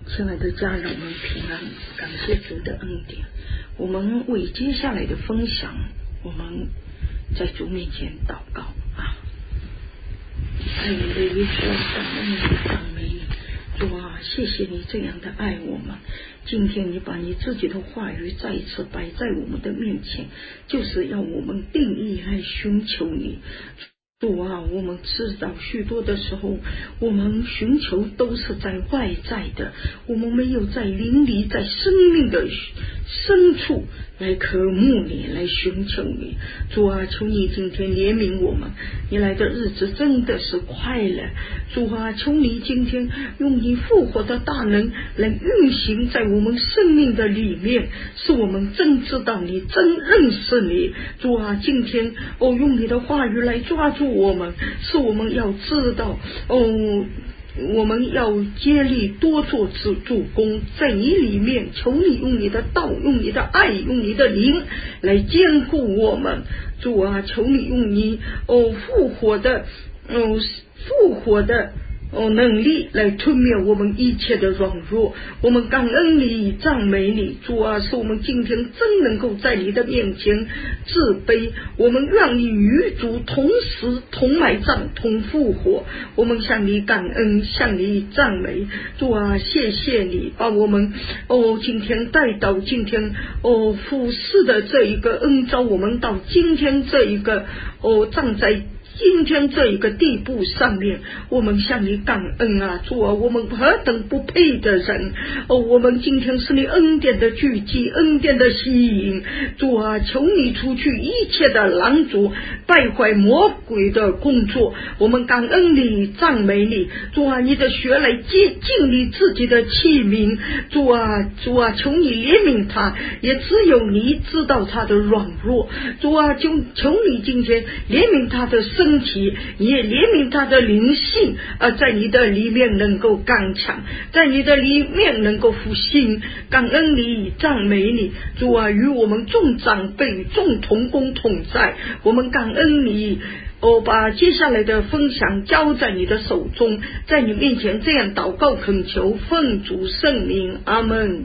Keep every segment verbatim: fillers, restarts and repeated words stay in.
亲爱的家人们平安，感谢主的恩典。我们为接下来的分享，我们在主面前祷告啊！爱你的耶稣，感恩你，赞美你，主啊，谢谢你这样的爱我们。今天你把你自己的话语再一次摆在我们的面前，就是要我们定义来寻求你。主啊，我们知道许多的时候我们寻求都是在外在的，我们没有在灵里，在生命的深处来渴慕你，来寻求你。主啊，求你今天怜悯我们，你来的日子真的是快了。主啊，求你今天用你复活的大能来运行在我们生命的里面，使我们真知道你，真认识你。主啊，今天哦，用你的话语来抓住我们，是我们要知道哦，我们要竭力多做主主公，在你里面，求你用你的道，用你的爱，用你的灵来坚固我们。主啊，求你用你哦复活的哦复活的哦，能力来吞灭我们一切的软弱。我们感恩你，赞美你。主啊，是我们今天真能够在你的面前自卑，我们愿意与主同时同埋葬同复活。我们向你感恩，向你赞美。主啊，谢谢你把我们哦今天带到今天哦服侍的这一个恩召我们到今天这一个哦站在今天这一个地步上面，我们向你感恩啊！主啊，我们何等不配的人哦！我们今天是你恩典的聚集，恩典的吸引。主啊，求你除去一切的拦阻，败坏魔鬼的工作。我们感恩你，赞美你。主啊，你的血来接近你自己的器皿。主啊，主啊，求你怜悯他，也只有你知道他的软弱。主啊，就求你今天怜悯他的身体，你也怜悯他的灵性，而在你的里面能够刚强，在你的里面能够复兴。感恩你，赞美你。主啊，与我们众长辈众同工同在，我们感恩你。我把接下来的分享交在你的手中，在你面前这样祷告恳求，奉主圣名，阿们。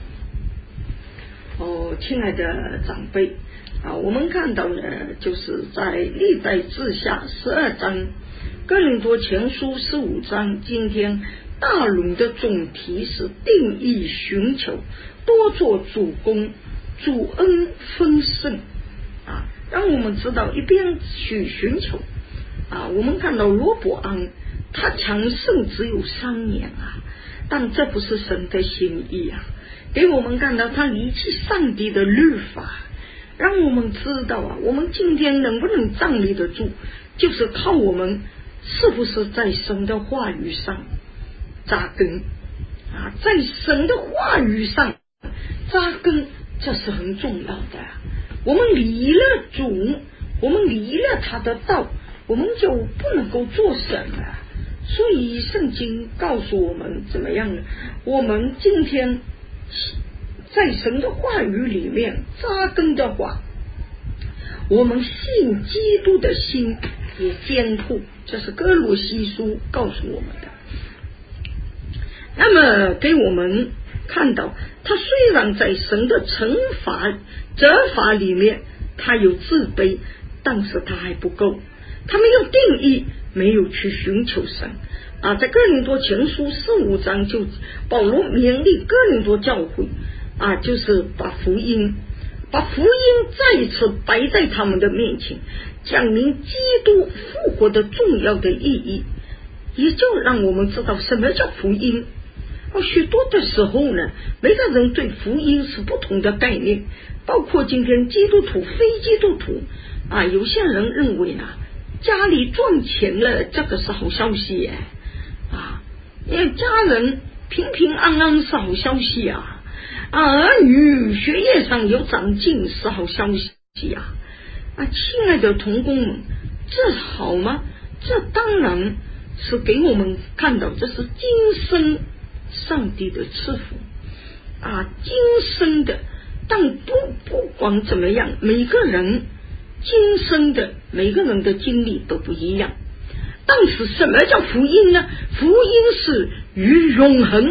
哦，亲爱的长辈啊，我们看到呢，就是在历代志下十二章，哥林多前书十五章，今天大论的总题是定义寻求，多做主公，主恩丰盛啊，让我们知道一边去寻求啊。我们看到罗伯安他强盛只有三年啊，但这不是神的心意啊，给我们看到他离弃上帝的律法，让我们知道啊，我们今天能不能站立得住，就是靠我们是不是在神的话语上扎根啊，在神的话语上扎根，这是很重要的。我们离了主，我们离了他的道，我们就不能够做什么。所以圣经告诉我们怎么样呢？我们今天在神的话语里面扎根的话，我们信基督的心也坚固，这是哥罗西书告诉我们的。那么给我们看到，他虽然在神的惩罚责罚里面他有自卑，但是他还不够，他没有定义，没有去寻求神啊。在哥林多前书十五章，就保罗勉励哥林多教会啊，就是把福音把福音再一次摆在他们的面前，讲明基督复活的重要的意义，也就让我们知道什么叫福音。哦，许多的时候呢，每个人对福音是不同的概念，包括今天基督徒非基督徒啊，有些人认为呢，家里赚钱了，这个是好消息耶啊，因为家人平平安安是好消息啊，啊，儿女学业上有长进是好消息啊！啊，亲爱的同工们，这好吗？这当然是给我们看到，这是今生上帝的赐福啊，今生的。但不不管怎么样，每个人今生的每个人的经历都不一样。但是什么叫福音呢？福音是与永恒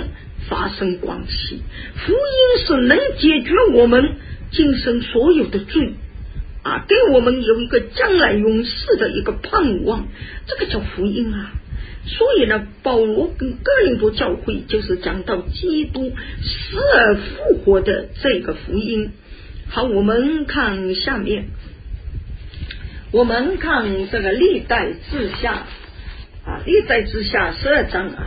发生关系。福音是能解决我们今生所有的罪啊，给我们有一个将来永世的一个盼望，这个叫福音啊。所以呢，保罗跟哥林多教会就是讲到基督死而复活的这个福音。好，我们看下面，我们看这个历代志下啊，历代志下十二章啊，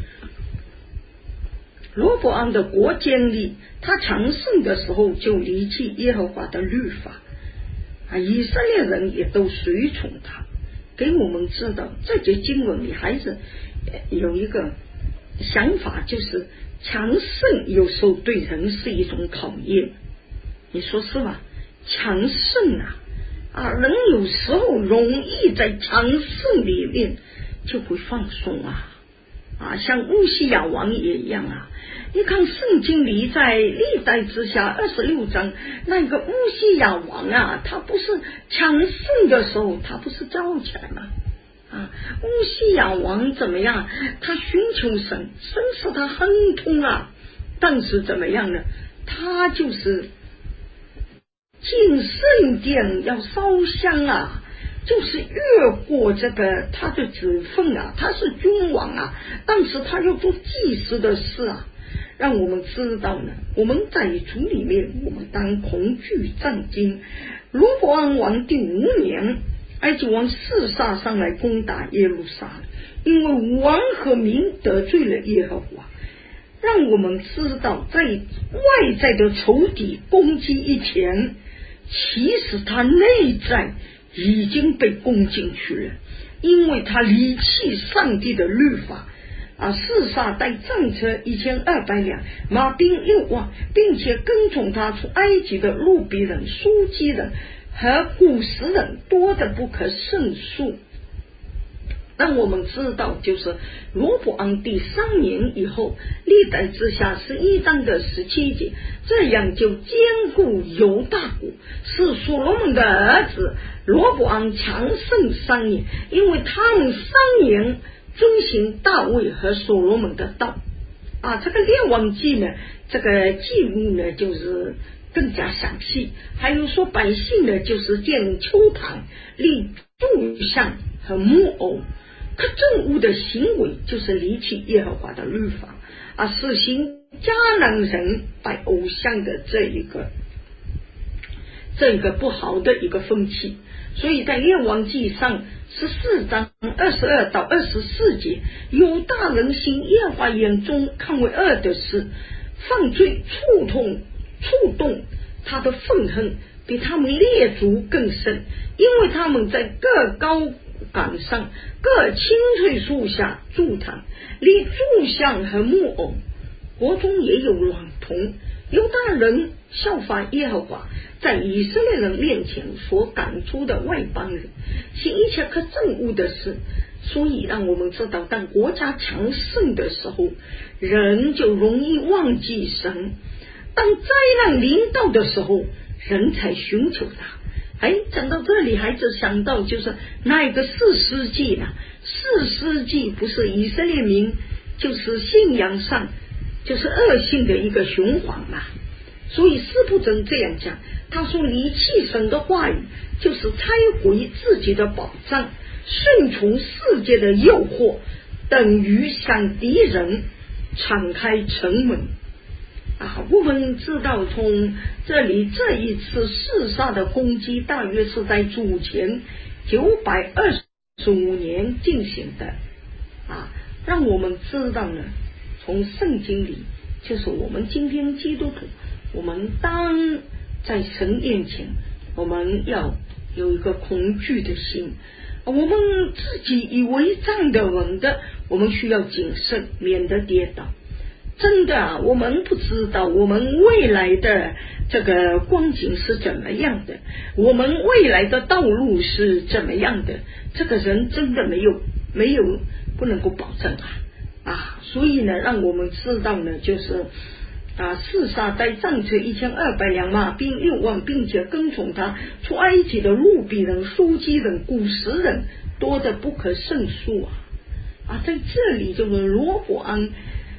罗伯安的国建立，他强盛的时候就离弃耶和华的律法啊，以色列人也都随从他。给我们知道这节经文里还是有一个想法，就是强盛有时候对人是一种考验，你说是吧？强盛啊啊，人有时候容易在强盛里面就会放松啊啊，像乌西雅王也一样啊。你看圣经里在历代之下二十六章，那个乌西雅王啊，他不是强盛的时候，他不是骄傲起来吗？啊，乌西雅王怎么样？他寻求神，神使他亨通啊，但是怎么样呢？他就是进圣殿要烧香啊，就是越过这个他的职分啊，他是君王啊，但是他要做祭司的事啊。让我们知道呢，我们在主里面，我们当恐惧战惊。罗伯安王第五年，埃及王示撒上来攻打耶路撒冷，因为王和民得罪了耶和华。让我们知道，在外在的仇敌攻击以前，其实他内在已经被攻进去了，因为他离弃上帝的律法啊，示撒带战车一千二百辆，马兵六万，并且跟从他出埃及的路比人、书基人和古时人多得不可胜数。让我们知道，就是罗伯安第三年以后，历代之下十一章的十七节，这样就兼顾犹大国，是所罗门的儿子罗伯安强盛三年，因为他们三年遵行大卫和所罗门的道啊。这个列王记呢，这个记录呢就是更加详细，还有说百姓呢就是建丘坛、立柱像和木偶，可憎恶的行为就是离弃耶和华的律法啊，实行迦南人拜偶像的这一个这个不好的一个风气。所以在列王记上十四章二十二到二十四节，犹大人行耶和华眼中看为恶的事，犯罪触痛触动他的愤恨，比他们列祖更甚，因为他们在各高岗上、各青翠树下筑坛，立柱像和木偶，国中也有娈童。犹大人效法耶和华在以色列人面前所赶出的外邦人，行一切可憎恶的事。所以让我们知道，当国家强盛的时候，人就容易忘记神；当灾难临到的时候，人才寻求他。哎，讲到这里，孩子想到就是那一个四世纪呢，四世纪不是以色列民就是信仰上就是恶性的一个循环嘛。所以司布真这样讲，他说离弃神的话语就是拆毁自己的宝藏，顺从世界的诱惑，等于向敌人敞开城门啊。我们知道从这里这一次示撒的攻击大约是在主前九百二十五年进行的啊，让我们知道呢，从圣经里就是我们今天基督徒，我们当在神面前，我们要有一个恐惧的心，我们自己以为站得稳的，我们需要谨慎，免得跌倒。真的啊，我们不知道我们未来的这个光景是怎么样的，我们未来的道路是怎么样的，这个人真的没有没有不能够保证啊啊！所以呢，让我们知道呢，就是啊，示撒带战车一千二百辆，马兵六万，并且跟从他出埃及的路比人、书基人、古时人多得不可胜数啊！啊，在这里就是罗伯安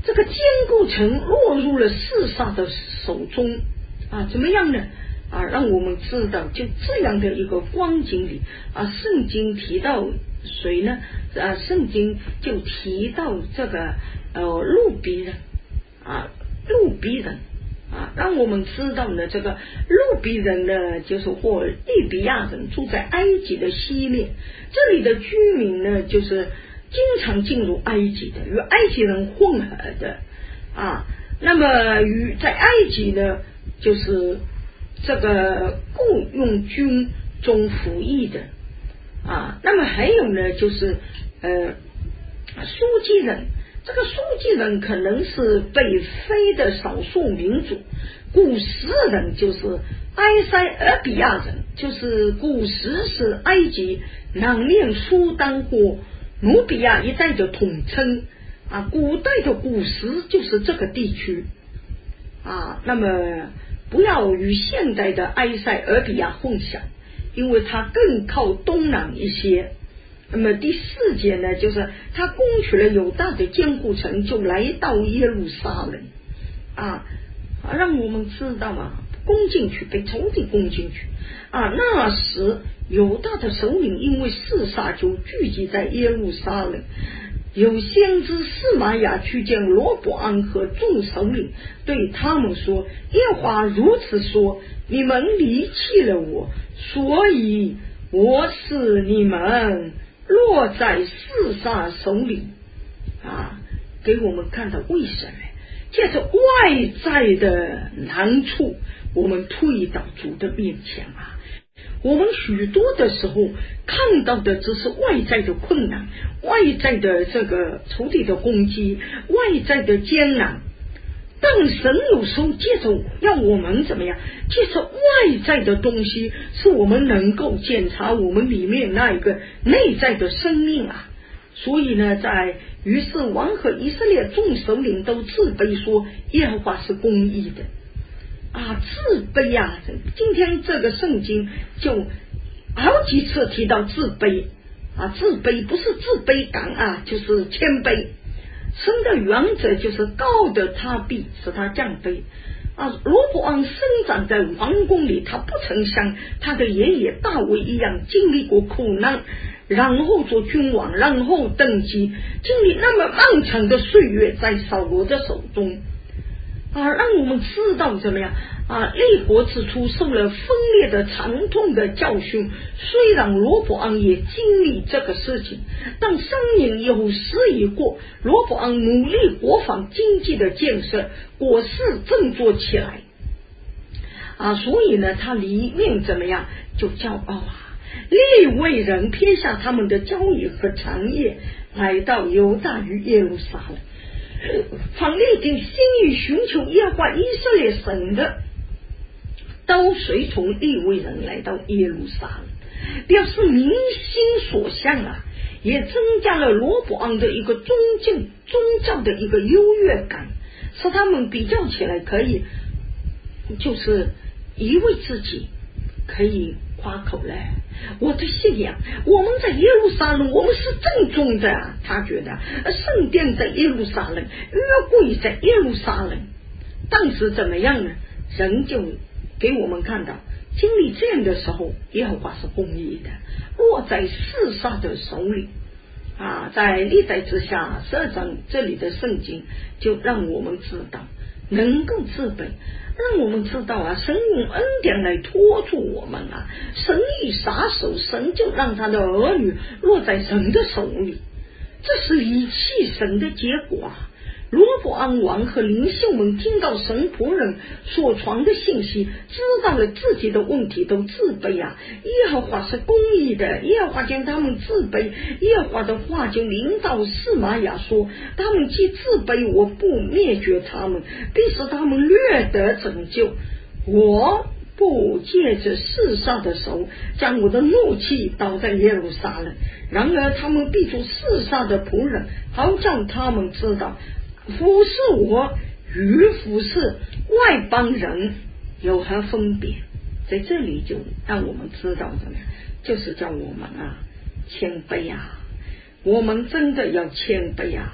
这个坚固城落入了示撒的手中啊，怎么样呢？啊，让我们知道就这样的一个光景里啊，圣经提到谁呢？啊，圣经就提到这个呃路比人啊，路比人啊，让我们知道呢，这个路比人呢，就是或利比亚人，住在埃及的西面，这里的居民呢，就是经常进入埃及的，与埃及人混合的啊。那么与在埃及呢，就是这个雇佣军中服役的啊。那么还有呢，就是呃书记人。这个书记人可能是北非的少数民族，古时人就是埃塞俄比亚人，就是古时是埃及南面苏丹或努比亚一带的统称啊。古代的古时就是这个地区啊。那么不要与现代的埃塞俄比亚混淆，因为它更靠东南一些。那么第四节呢，就是他攻取了犹大的坚固城，就来到耶路撒冷啊，让我们知道啊，攻进去，被仇敌攻进去啊。那时犹大的首领因为示撒就聚集在耶路撒冷，有先知示玛雅去见罗伯安和众首领，对他们说：耶和华如此说，你们离弃了我，所以我使你们落在示撒手里啊。给我们看到为什么借着外在的难处，我们退到主的面前啊。我们许多的时候看到的只是外在的困难，外在的这个仇敌的攻击，外在的艰难，但神有时候借着要我们怎么样，借着外在的东西，是我们能够检查我们里面那一个内在的生命啊。所以呢，在于是王和以色列众首领都自卑说，耶和华是公义的啊。自卑啊，今天这个圣经就好几次提到自卑啊，自卑不是自卑感啊，就是谦卑。神的原则就是高的他必使他降卑啊。罗伯安生长在王宫里，他不曾像他的爷爷大卫一样经历过苦难，然后做君王，然后登基，经历那么漫长的岁月在扫罗的手中啊，让我们知道怎么样啊？立国之初受了分裂的惨痛的教训，虽然罗伯安也经历这个事情，但生命有时已过，罗伯安努力国防经济的建设，国势振作起来啊，所以呢，他里面怎么样就骄傲啊。利未人撇下他们的交易和产业，来到犹大与耶路撒冷。凡立定心意寻求耶和华以色列神的，都随从利未人来到耶路撒冷，表示民心所向啊，也增加了罗伯安的一个宗教宗教的一个优越感，使他们比较起来可以就是以为自己可以夸口了，我的信仰，我们在耶路撒冷，我们是正宗的啊。他觉得圣殿在耶路撒冷，约柜在耶路撒冷，但是怎么样呢？人就给我们看到，经历这样的时候，耶和华是公义的，落在示撒的手里啊。在历代之下十二章这里的圣经就让我们知道，能够自卑，让我们知道啊，神用恩典来托住我们啊，神一撒手，神就让他的儿女落在神的手里，这是离弃神的结果啊。罗伯安王和领袖们听到神仆人所传的信息，知道了自己的问题，都自卑啊。耶和华是公义的，耶和华见他们自卑，耶和华的话就临到示玛雅说，他们既自卑，我不灭绝他们，必使他们略得拯救，我不借着示撒的手将我的怒气倒在耶路撒冷，然而他们必做示撒的仆人，好叫他们知道服侍我与服侍外邦人有何分别。在这里就让我们知道怎么样，就是叫我们啊谦卑啊，我们真的要谦卑啊。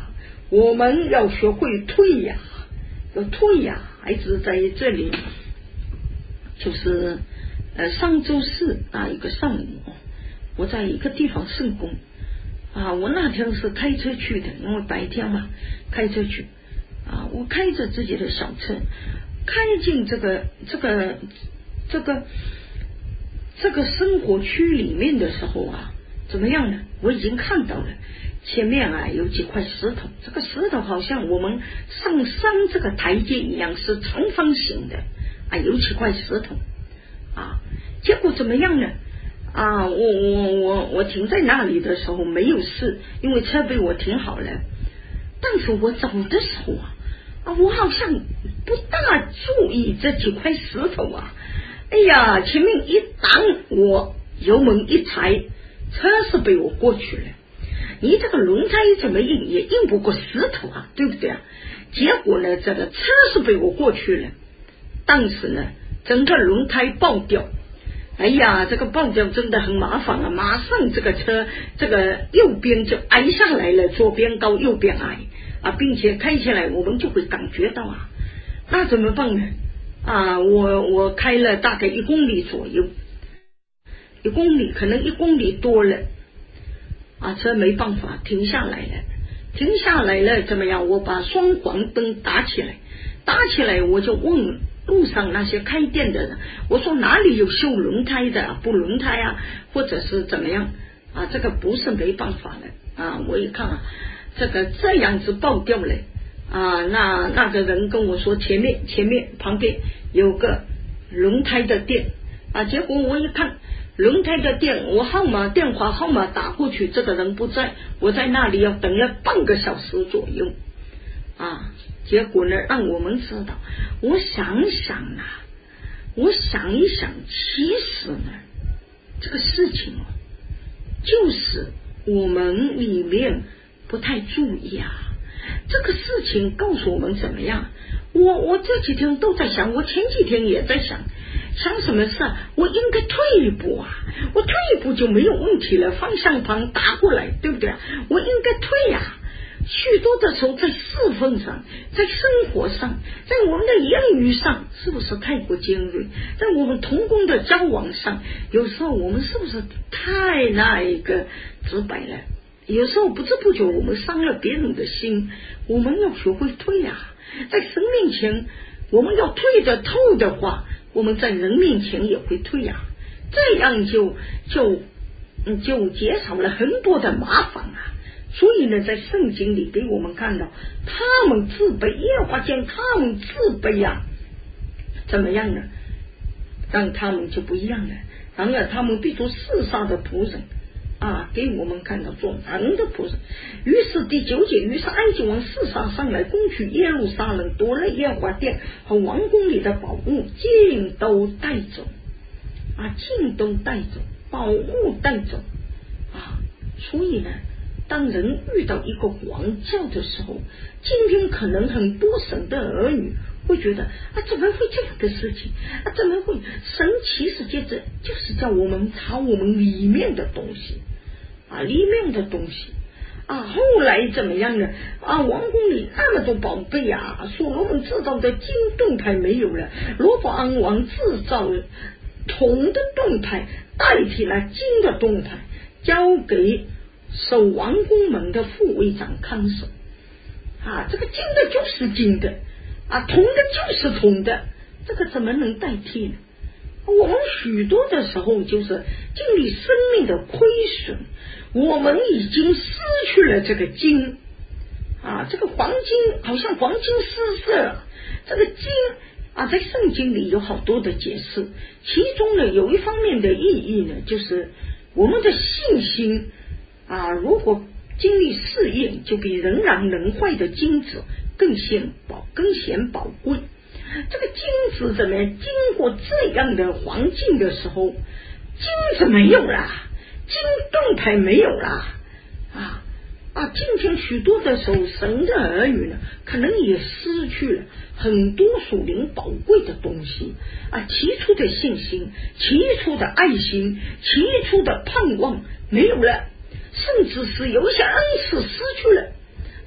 我们要学会退呀，要退呀。孩子在这里就是呃上周四啊一个上午，我在一个地方圣工啊，我那天是开车去的，因为白天嘛开车去啊，我开着自己的小车开进这个这个这个这个生活区里面的时候啊，怎么样呢？我已经看到了前面啊有几块石头，这个石头好像我们上山这个台阶一样，是长方形的啊，有几块石头啊。结果怎么样呢？啊，我我我我停在那里的时候没有事，因为车被我停好了。但是我走的时候啊，啊，我好像不大注意这几块石头啊。哎呀，前面一挡，我油门一踩，车是被我过去了。你这个轮胎怎么硬也硬不过石头啊，对不对啊？结果呢，这个车是被我过去了，但是呢，整个轮胎爆掉。哎呀，这个爆掉真的很麻烦啊！马上这个车这个右边就挨下来了，左边高右边矮啊，并且开起来我们就会感觉到啊，那怎么办呢？啊，我我开了大概一公里左右，一公里可能一公里多了啊，车没办法停下来了，停下来了怎么样？我把双黄灯打起来，打起来我就问路上那些开店的人，我说哪里有修轮胎的，补轮胎啊，或者是怎么样啊？这个不是没办法了啊！我一看啊，这个这样子爆掉了啊，那那个人跟我说前面前面旁边有个轮胎的店啊，结果我一看轮胎的店，我号码电话号码打过去，这个人不在，我在那里要等了半个小时左右啊。结果呢，让我们知道，我想想啊，我想一想，其实呢，这个事情哦，就是我们里面不太注意啊。这个事情告诉我们怎么样？我我这几天都在想，我前几天也在想，想什么事啊？我应该退一步啊，我退一步就没有问题了，方向盘打过来，对不对啊？我应该退呀、啊。许多的时候在侍奉上，在生活上，在我们的言语上是不是太过尖锐？在我们同工的交往上，有时候我们是不是太那一个直白了？有时候不知不觉我们伤了别人的心，我们要学会退啊。在神面前我们要退得透的话，我们在人面前也会退啊，这样就就就减少了很多的麻烦啊。所以呢，在圣经里给我们看到，他们自卑，耶和华见他们自卑呀、啊，怎么样呢？让他们就不一样了。然而他们必做世上的仆人啊，给我们看到做人的仆人。于是第九节，于是埃及王四杀上来攻取耶路撒冷，夺了耶和华殿和王宫里的宝物，尽都带走啊，尽都带走，宝物带走啊。所以呢，当人遇到一个王教的时候，今天可能很多神的儿女会觉得啊，怎么会这样的事情啊？怎么会？神其实接着就是叫我们查我们里面的东西啊，里面的东西啊。后来怎么样呢？啊，王宫里那么多宝贝啊，所罗门制造的金盾牌没有了，罗伯安王制造铜的盾牌代替了金的盾牌，交给守王宫门的副卫长看守啊，这个金的就是金的啊，铜的就是铜的，这个怎么能代替呢？我们许多的时候就是经历生命的亏损，我们已经失去了这个金啊，这个黄金好像黄金失色，这个金啊，在圣经里有好多的解释，其中呢有一方面的意义呢，就是我们的信心啊，如果经历试验，就比仍然能坏的金子更显宝更显宝贵。这个金子怎么样？经过这样的环境的时候，金子没有了，金盾牌没有了啊啊！今天许多的时候，神的儿女呢，可能也失去了很多属灵宝贵的东西啊，起初的信心，起初的爱心，起初的盼望没有了。甚至是有一些恩赐失去了，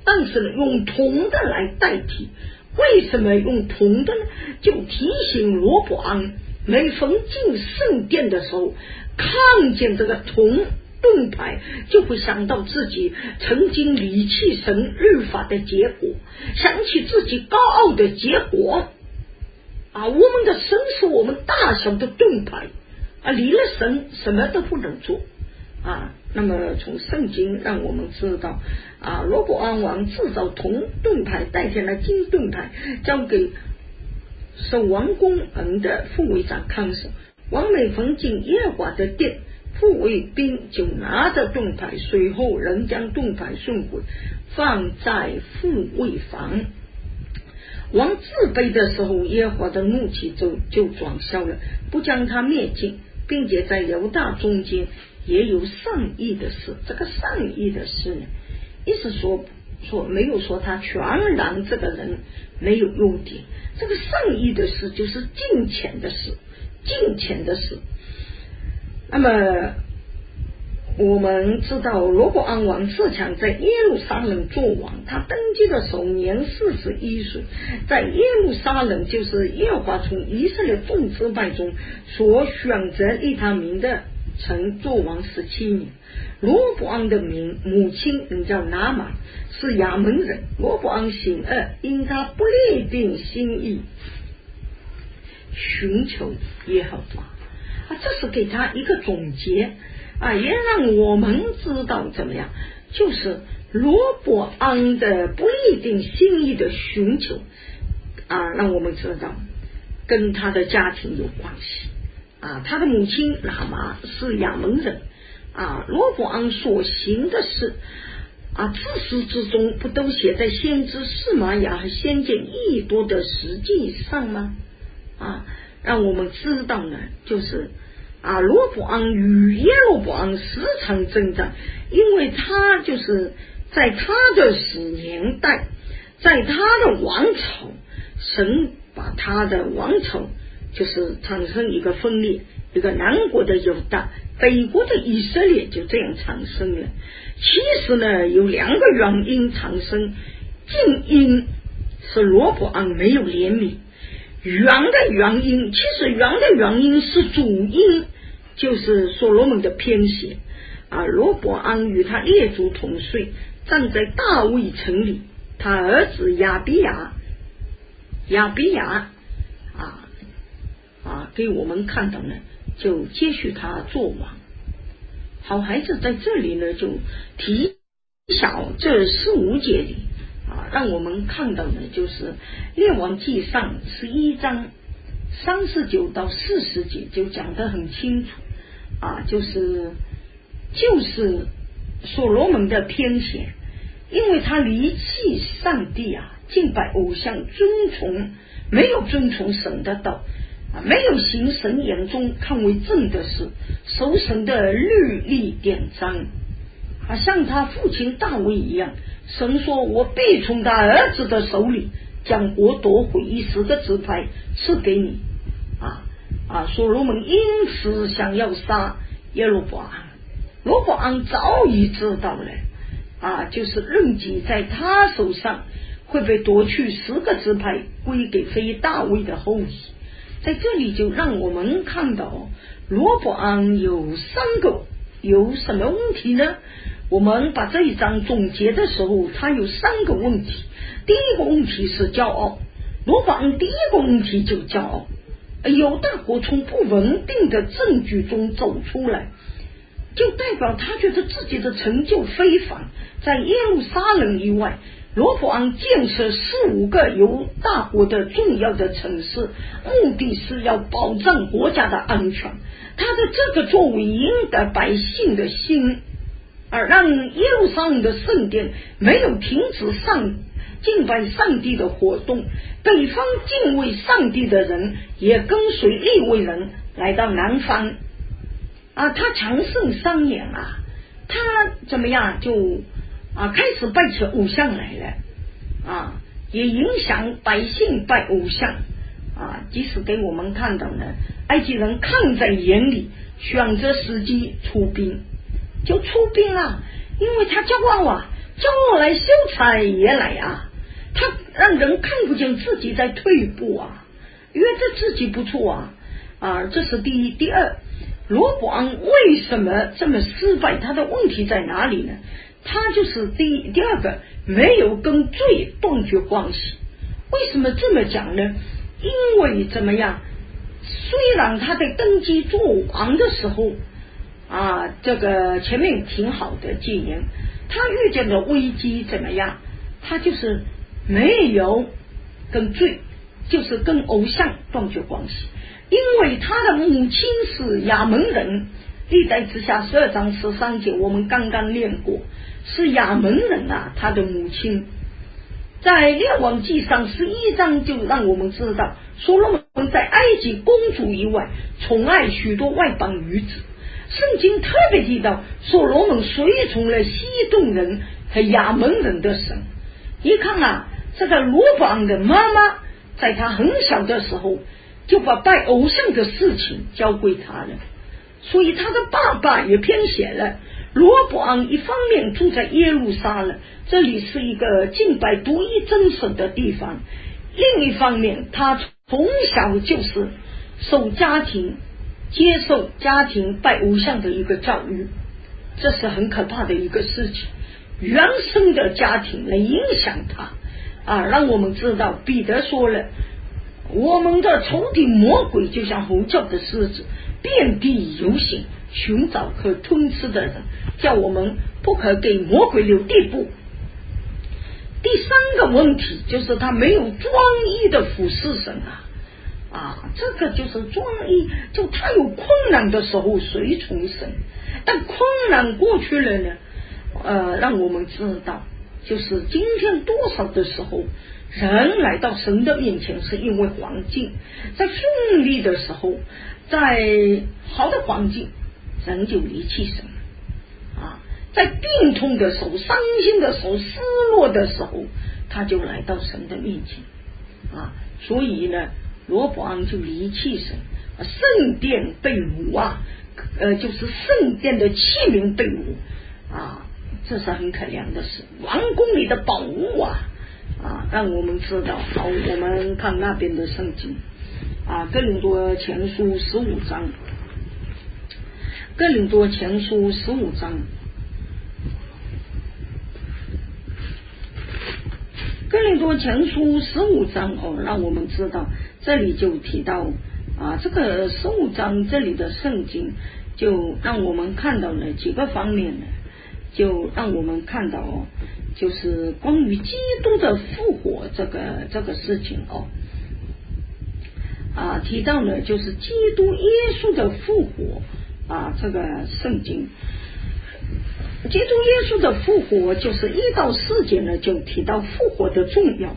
但是呢，用铜的来代替。为什么用铜的呢？就提醒罗伯安，每逢进圣殿的时候，看见这个铜盾牌，就会想到自己曾经离弃神律法的结果，想起自己高傲的结果啊！我们的神是我们大小的盾牌啊，离了神什么都不能做啊。那么从圣经让我们知道啊，罗伯安王制造铜盾牌，代替了金盾牌，交给守王宫门的护卫长看守。王每逢进耶和华的殿，护卫兵就拿着盾牌，随后人将盾牌送回，放在护卫房。王自卑的时候，耶和华的怒气就就转消了，不将他灭尽，并且在犹大中间也有上亿的事。这个上亿的事呢，意思说说没有说他全然这个人没有优点，这个上亿的事就是金钱的事，金钱的事。那么我们知道罗伯安王自强在耶路撒冷做王，他登基的时候年四十一岁，在耶路撒冷就是耶和华从以色列众支派中所选择立他名的城做王十七年。罗伯安的名母亲名叫拿玛，是亚门人。罗伯安行恶，因他不立定心意寻求耶和华啊，这是给他一个总结啊，也让我们知道怎么样，就是罗伯安的不立定心意的寻求啊，让我们知道跟他的家庭有关系啊。他的母亲拿玛是亚门人啊，罗伯安所行的事啊，自始至终不都写在先知示玛雅和先见益多的实际上吗？啊，让我们知道呢，就是啊，罗伯安与耶罗伯安时常征战，因为他就是在他的死年代，在他的王朝，神把他的王朝就是产生一个分裂，一个南国的犹大，北国的以色列就这样产生了。其实呢，有两个原因产生，近因是罗伯安没有怜悯，原的原因，其实原的原因是主因，就是所罗门的偏斜啊。罗伯安与他列祖同睡，站在大卫城里，他儿子亚比亚亚比亚啊啊给我们看到呢，就接续他做王。好孩子在这里呢，就提小这四五节里啊，让我们看到呢，就是列王记上十一章三十九到四十节就讲得很清楚啊，就是就是所罗门的偏见，因为他离弃上帝啊，敬拜偶像，遵从没有遵从神的道啊，没有行神眼中看为正的事，守神的律例典章啊，像他父亲大卫一样，神说我必从他儿子的手里将国夺回，以十个支派赐给你啊啊！所罗门因此想要杀耶罗伯安，罗伯安早已知道了啊，就是论及在他手上会被夺去十个支派，归给非大卫的后裔。在这里就让我们看到罗伯安有三个有什么问题呢？我们把这一章总结的时候，他有三个问题。第一个问题是骄傲，罗伯安第一个问题就骄傲，犹大国从不稳定的证据中走出来，就代表他觉得自己的成就非凡。在耶路撒冷以外，罗伯安建设四五个犹大国的重要的城市，目的是要保障国家的安全。他的这个作为赢得百姓的心，而让耶路撒冷的圣殿没有停止上敬拜上帝的活动，北方敬畏上帝的人也跟随利未人来到南方啊，他强盛商业啊，他怎么样就啊开始拜起偶像来了啊，也影响百姓拜偶像啊。即使给我们看到呢，埃及人看在眼里，选择时机出兵就出兵啊，因为他骄傲啊， 骄傲来，羞才也来啊！他让人看不见自己在退步啊，觉得自己不错啊啊！这是第一。第二，罗伯昂为什么这么失败？他的问题在哪里呢？他就是第一第二个没有跟罪断绝关系。为什么这么讲呢？因为怎么样？虽然他在登基做王的时候啊，这个前面挺好的几年，他遇见的危机怎么样？他就是没有跟罪，就是跟偶像断绝关系。因为他的母亲是亚门人，历代之下十二章十三节我们刚刚念过，是亚门人啊，他的母亲。在列王记上十一章就让我们知道，所罗门在埃及公主以外宠爱许多外邦女子。圣经特别提到所罗门随从了西顿人和亚门人的神。一看啊，这个罗伯昂的妈妈在他很小的时候就把拜偶像的事情交给他了，所以他的爸爸也偏写了。罗伯昂一方面住在耶路撒冷，这里是一个敬拜独一真神的地方，另一方面他从小就是受家庭接受家庭拜偶像的一个教育，这是很可怕的一个事情。原生的家庭来影响他啊，让我们知道彼得说了，我们的仇敌魔鬼就像吼叫的狮子，遍地游行，寻找可吞吃的人，叫我们不可给魔鬼留地步。第三个问题就是他没有专一的服侍神啊啊，这个就是专一，就他有困难的时候随从神，但困难过去了呢，呃，让我们知道，就是今天多少的时候，人来到神的面前是因为环境，在顺利的时候，在好的环境，人就离弃神啊；在病痛的时候、伤心的时候、失落的时候，他就来到神的面前啊。所以呢，罗伯昂就离弃神，圣殿被掳啊，呃，就是圣殿的器皿被掳啊，这是很可怜的事。王宫里的宝物啊啊，让我们知道。好，我们看那边的圣经啊，哥林多前书十五章，哥林多前书十五章，哥林多前书十五章哦，让我们知道，这里就提到啊，这个十五章这里的圣经就让我们看到了几个方面呢，就让我们看到哦，就是关于基督的复活这个这个事情哦，啊，提到了就是基督耶稣的复活啊，这个圣经。基督耶稣的复活就是一到四节呢，就提到复活的重要，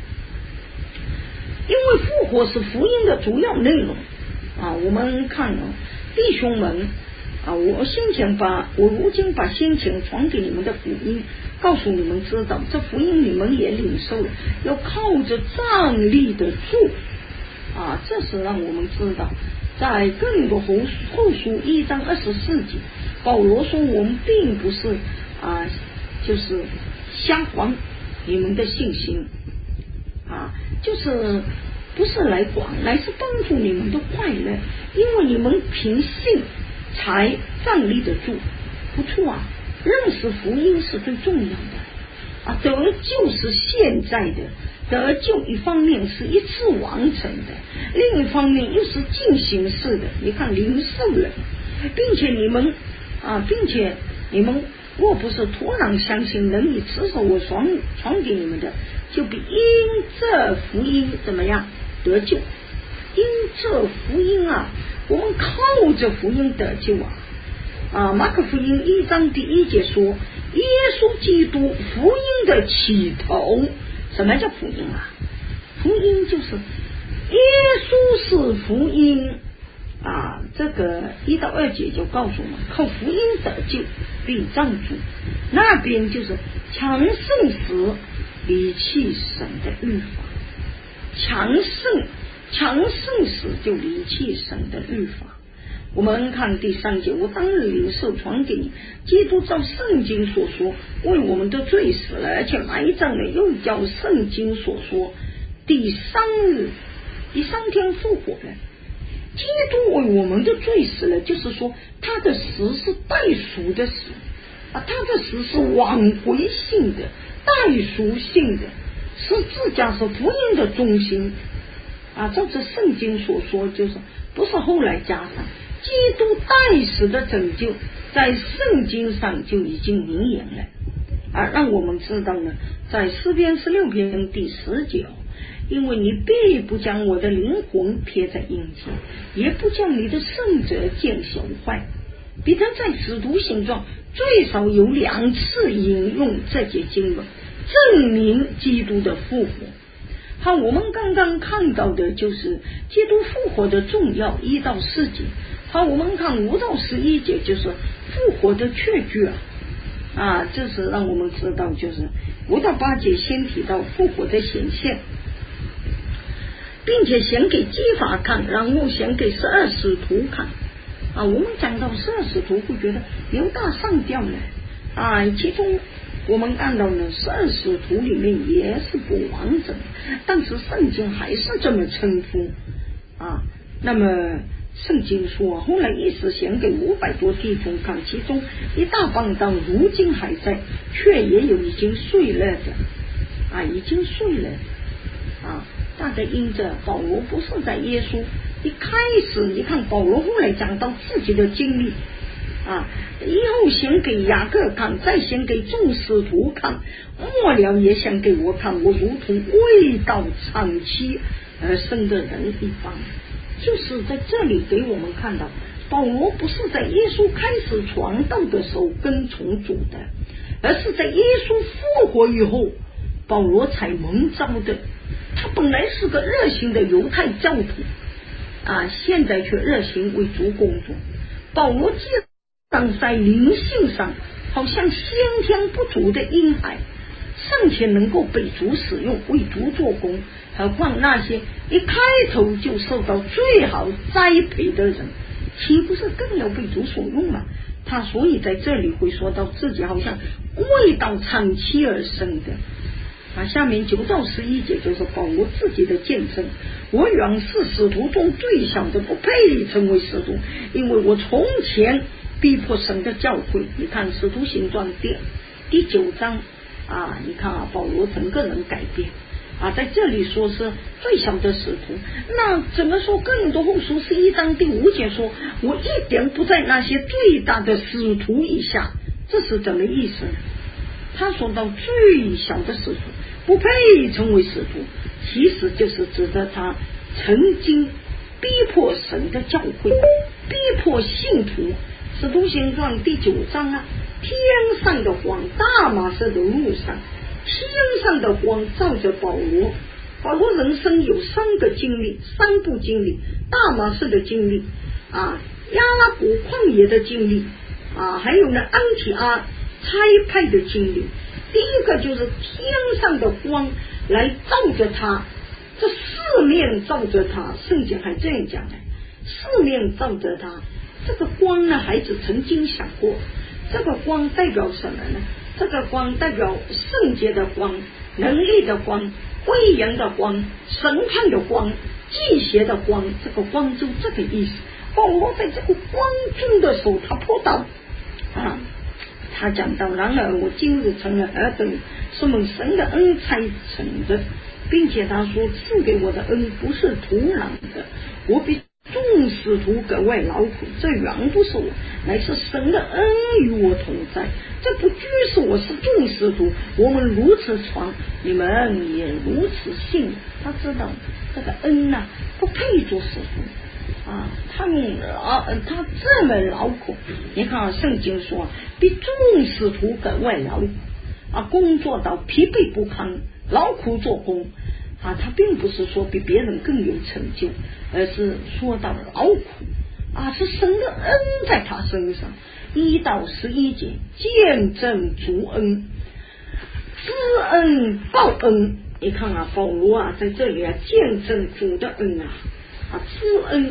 因为复活是福音的主要内容啊。我们看哦，弟兄们啊，我先前把我如今把先前传给你们的福音告诉你们知道，这福音你们也领受了，要靠着站立的住啊，这是让我们知道，在哥林多后后书一章二十四节，保罗说我们并不是啊，就是瞎还你们的信心啊，就是不是来管，乃是帮助你们的快乐，因为你们凭信才站立得住。不错啊，认识福音是最重要的啊，得救是现在的，得救一方面是一次完成的，另一方面又是进行式的。你看领受了，并且你们啊，并且你们若不是突然相信能以持守我传传给你们的，就必因这福音怎么样得救。因这福音啊，我们靠着福音得救啊。啊，马可福音一章第一节说，耶稣基督福音的起头。什么叫福音啊？福音就是耶稣是福音啊，这个一到二节就告诉我们，靠福音得救必站住。那边就是强盛时离弃神的律法，强盛强盛时就离弃神的律法我们看第三节，我当日领受传给你，基督照圣经所说为我们的罪死了，而且埋葬了，又照圣经所说第三日第三天复活了。基督为我们的罪死了，就是说他的死是代赎的死啊，他的死是挽回性的、代赎性的，十字架是福音的中心啊。照着圣经所说，就是不是后来加上，基督代死的拯救在圣经上就已经明言了啊，让我们知道呢，在诗篇十六篇第十节，因为你必不将我的灵魂撇在阴间，也不将你的圣者见朽坏。彼得在使徒行传最少有两次引用这节经文，证明基督的复活。好，我们刚刚看到的就是基督复活的重要，一到四节。好，我们看五到十一节，就是复活的确据啊啊，这是让我们知道，就是五到八节先提到复活的显现，并且显给基法看，然后显给十二使徒看啊。我们讲到十二使徒会觉得犹大上吊了啊，其中我们看到呢，十二使徒里面也是不完整，但是圣经还是这么称呼啊。那么圣经说，后来一时显给五百多弟兄看，其中一大半到如今还在，却也有已经睡了的啊，已经睡了啊。大概因着保罗不是在耶稣一开始，你看保罗后来讲到自己的经历啊，以后显给雅各看，再显给众使徒看，末了也显给我看，我如同未到产期而生的人一般。就是在这里给我们看到，保罗不是在耶稣开始传道的时候跟从主的，而是在耶稣复活以后，保罗才蒙召的。他本来是个热心的犹太教徒啊，现在却热心为主工作。保罗既然在灵性上好像先天不足的婴孩，尚且能够被主使用为主做工，何况那些一开头就受到最好栽培的人，岂不是更要被主所用吗？他所以在这里会说到自己好像未到产期而生的啊。下面九到十一节就是保罗自己的见证，我原是使徒中最小的，不配成为使徒，因为我从前逼迫神的教会。你看使徒行传第第九章啊，你看啊，保罗整个人改变啊，在这里说是最小的使徒，那怎么说？更多后书十一章第五节说，我一点不在那些最大的使徒以下，这是怎么意思呢？他说到最小的使徒不配成为使徒，其实就是指的他曾经逼迫神的教会，逼迫信徒。使徒行传第九章啊，天上的光，大马色的路上，天上的光照着保罗。保罗人生有三个经历，三部经历：大马色的经历啊，亚拉伯旷野的经历啊，还有呢安提阿差派的经历。第一个就是天上的光来照着他，这四面照着他，圣经还这样讲的，四面照着他。这个光呢，孩子曾经想过，这个光代表什么呢？这个光代表圣洁的光，能力的光，威严的光，审判的光，祭邪的光，这个光就这个意思。保罗在这个光中的时候，他破道啊，他讲到，然而我今日成了儿子，是蒙神的恩才成的，并且他说赐给我的恩不是徒然的，我比众使徒格外劳苦，这原不是我，乃是神的恩与我同在。这不拘是我是众使徒，我们如此传，你们也如此信。他知道这个恩呐、啊，不配做使徒啊，他们劳他这么劳苦。你看圣经说，比众使徒格外劳苦啊，工作到疲惫不堪，劳苦做工啊，他并不是说比别人更有成就，而是说到劳苦啊，是神的恩在他身上。一到十一节，见证主恩，知恩报恩。你看啊，保罗啊，在这里啊，见证主的恩啊，啊，知恩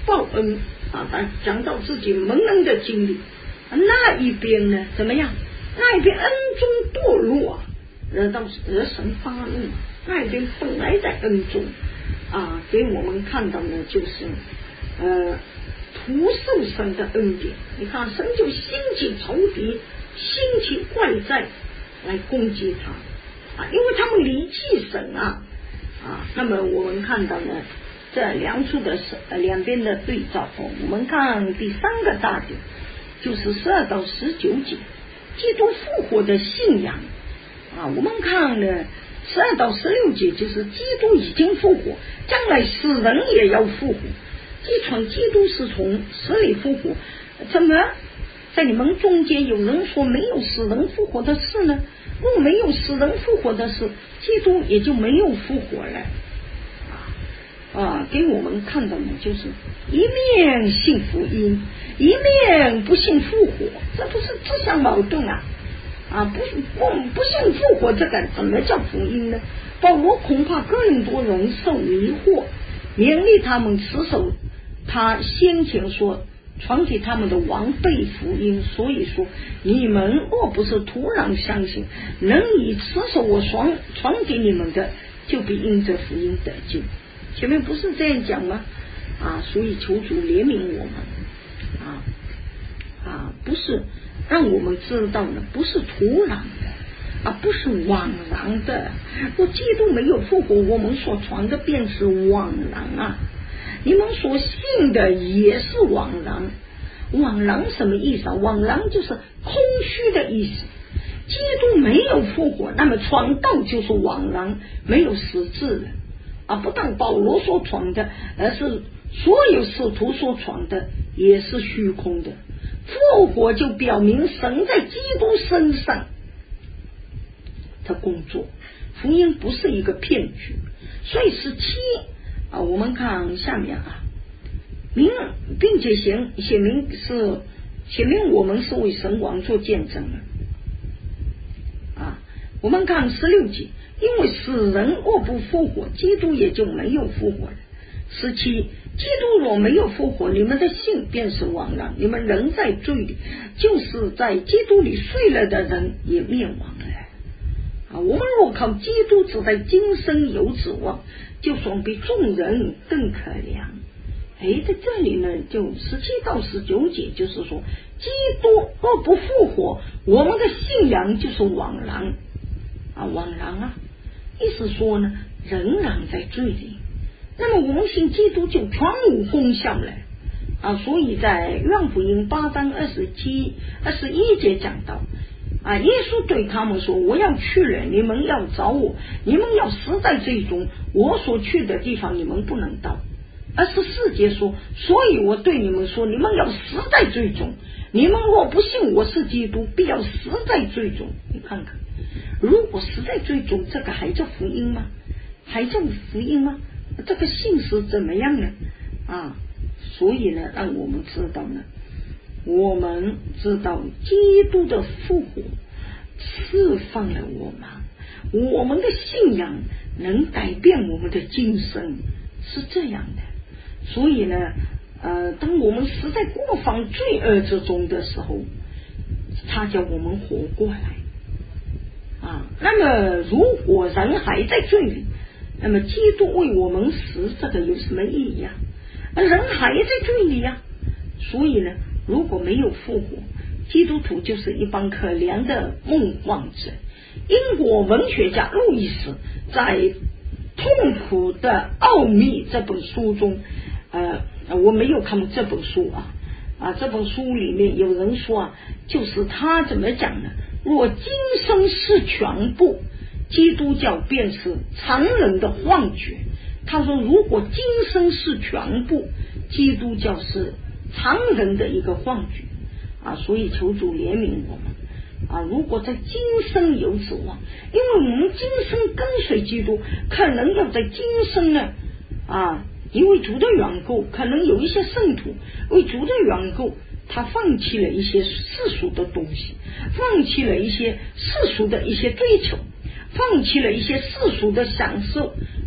报恩啊，但讲到自己蒙恩的经历，那一边呢怎么样？那一边恩中堕落，惹到惹神发怒，那一边本来在恩中啊，给我们看到呢，就是呃徒受神的恩典。你看，神就兴起仇敌，兴起怪哉来攻击他啊，因为他们离弃神啊啊。那么我们看到呢，这两处的呃两边的对照哦，我们看第三个大点，就是十二到十九节。基督复活的信仰啊，我们看呢，十二到十六节就是基督已经复活，将来死人也要复活。既传基督是从死里复活，怎么在你们中间有人说没有死人复活的事呢？若没有死人复活的事，基督也就没有复活了啊！啊，给我们看到呢，就是一面信福音，一面不信复活，这不是自相矛盾啊！啊，不不不信复活，这个怎么叫福音呢？保罗恐怕更多人受迷惑，勉励他们持守他先前说传给他们的王辈福音。所以说，你们若不是突然相信，能以持守我传传给你们的，就必因这福音得救。前面不是这样讲吗？啊，所以求主怜悯我们啊啊，不是让我们知道呢，不是突然的啊，不是枉然的。若基督没有复活，我们所传的便是枉然啊！你们所信的也是枉然。枉然什么意思啊？枉然就是空虚的意思。基督没有复活，那么传道就是枉然，没有实质的啊！不但保罗所传的，而是所有使徒所传的也是虚空的。复活就表明神在基督身上的工作，福音不是一个骗局。所以十七啊，我们看下面啊，明并且显显明是显明我们是为神王做见证的啊。我们看十六节，因为死人若不复活，基督也就没有复活了。十七，基督若没有复活，你们的信便是枉然，你们仍在罪里，就是在基督里睡了的人也灭亡了啊。我们若靠基督只在今生有指望，就算比众人更可怜。哎，在这里呢，就十七到十九节，就是说，基督若不复活，我们的信仰就是枉然啊，枉然啊，意思说呢，仍然在罪里。那么我们信基督就全无功效了啊！所以在约翰福音八章二十七、二十一节讲到啊，耶稣对他们说：“我要去了，你们要找我，你们要死在罪中，我所去的地方你们不能到。”二十四节说：“所以我对你们说，你们要死在罪中。你们若不信我是基督，必要死在罪中。”你看看，如果死在罪中，这个还叫福音吗？还叫福音吗？这个信是怎么样呢？啊，所以呢，让我们知道呢，我们知道基督的复活释放了我们，我们的信仰能改变我们的今生，是这样的。所以呢，呃，当我们死在过犯罪恶之中的时候，他叫我们活过来啊。那么如果人还在罪里，那么基督为我们死，这个有什么意义啊？人还在罪里啊。所以呢，如果没有复活，基督徒就是一帮可怜的梦幻者。英国文学家路易斯在《痛苦的奥秘》这本书中，呃，我没有看过这本书啊啊，这本书里面有人说啊，就是他怎么讲呢？若今生是全部，基督教便是常人的幻觉。他说，如果今生是全部，基督教是常人的一个幻觉啊。所以求主怜悯我们啊！如果在今生有指望，因为我们今生跟随基督，可能要在今生呢啊，因为主的缘故，可能有一些圣徒为主的缘故，他放弃了一些世俗的东西，放弃了一些世俗的一些追求，放弃了一些世俗的享受，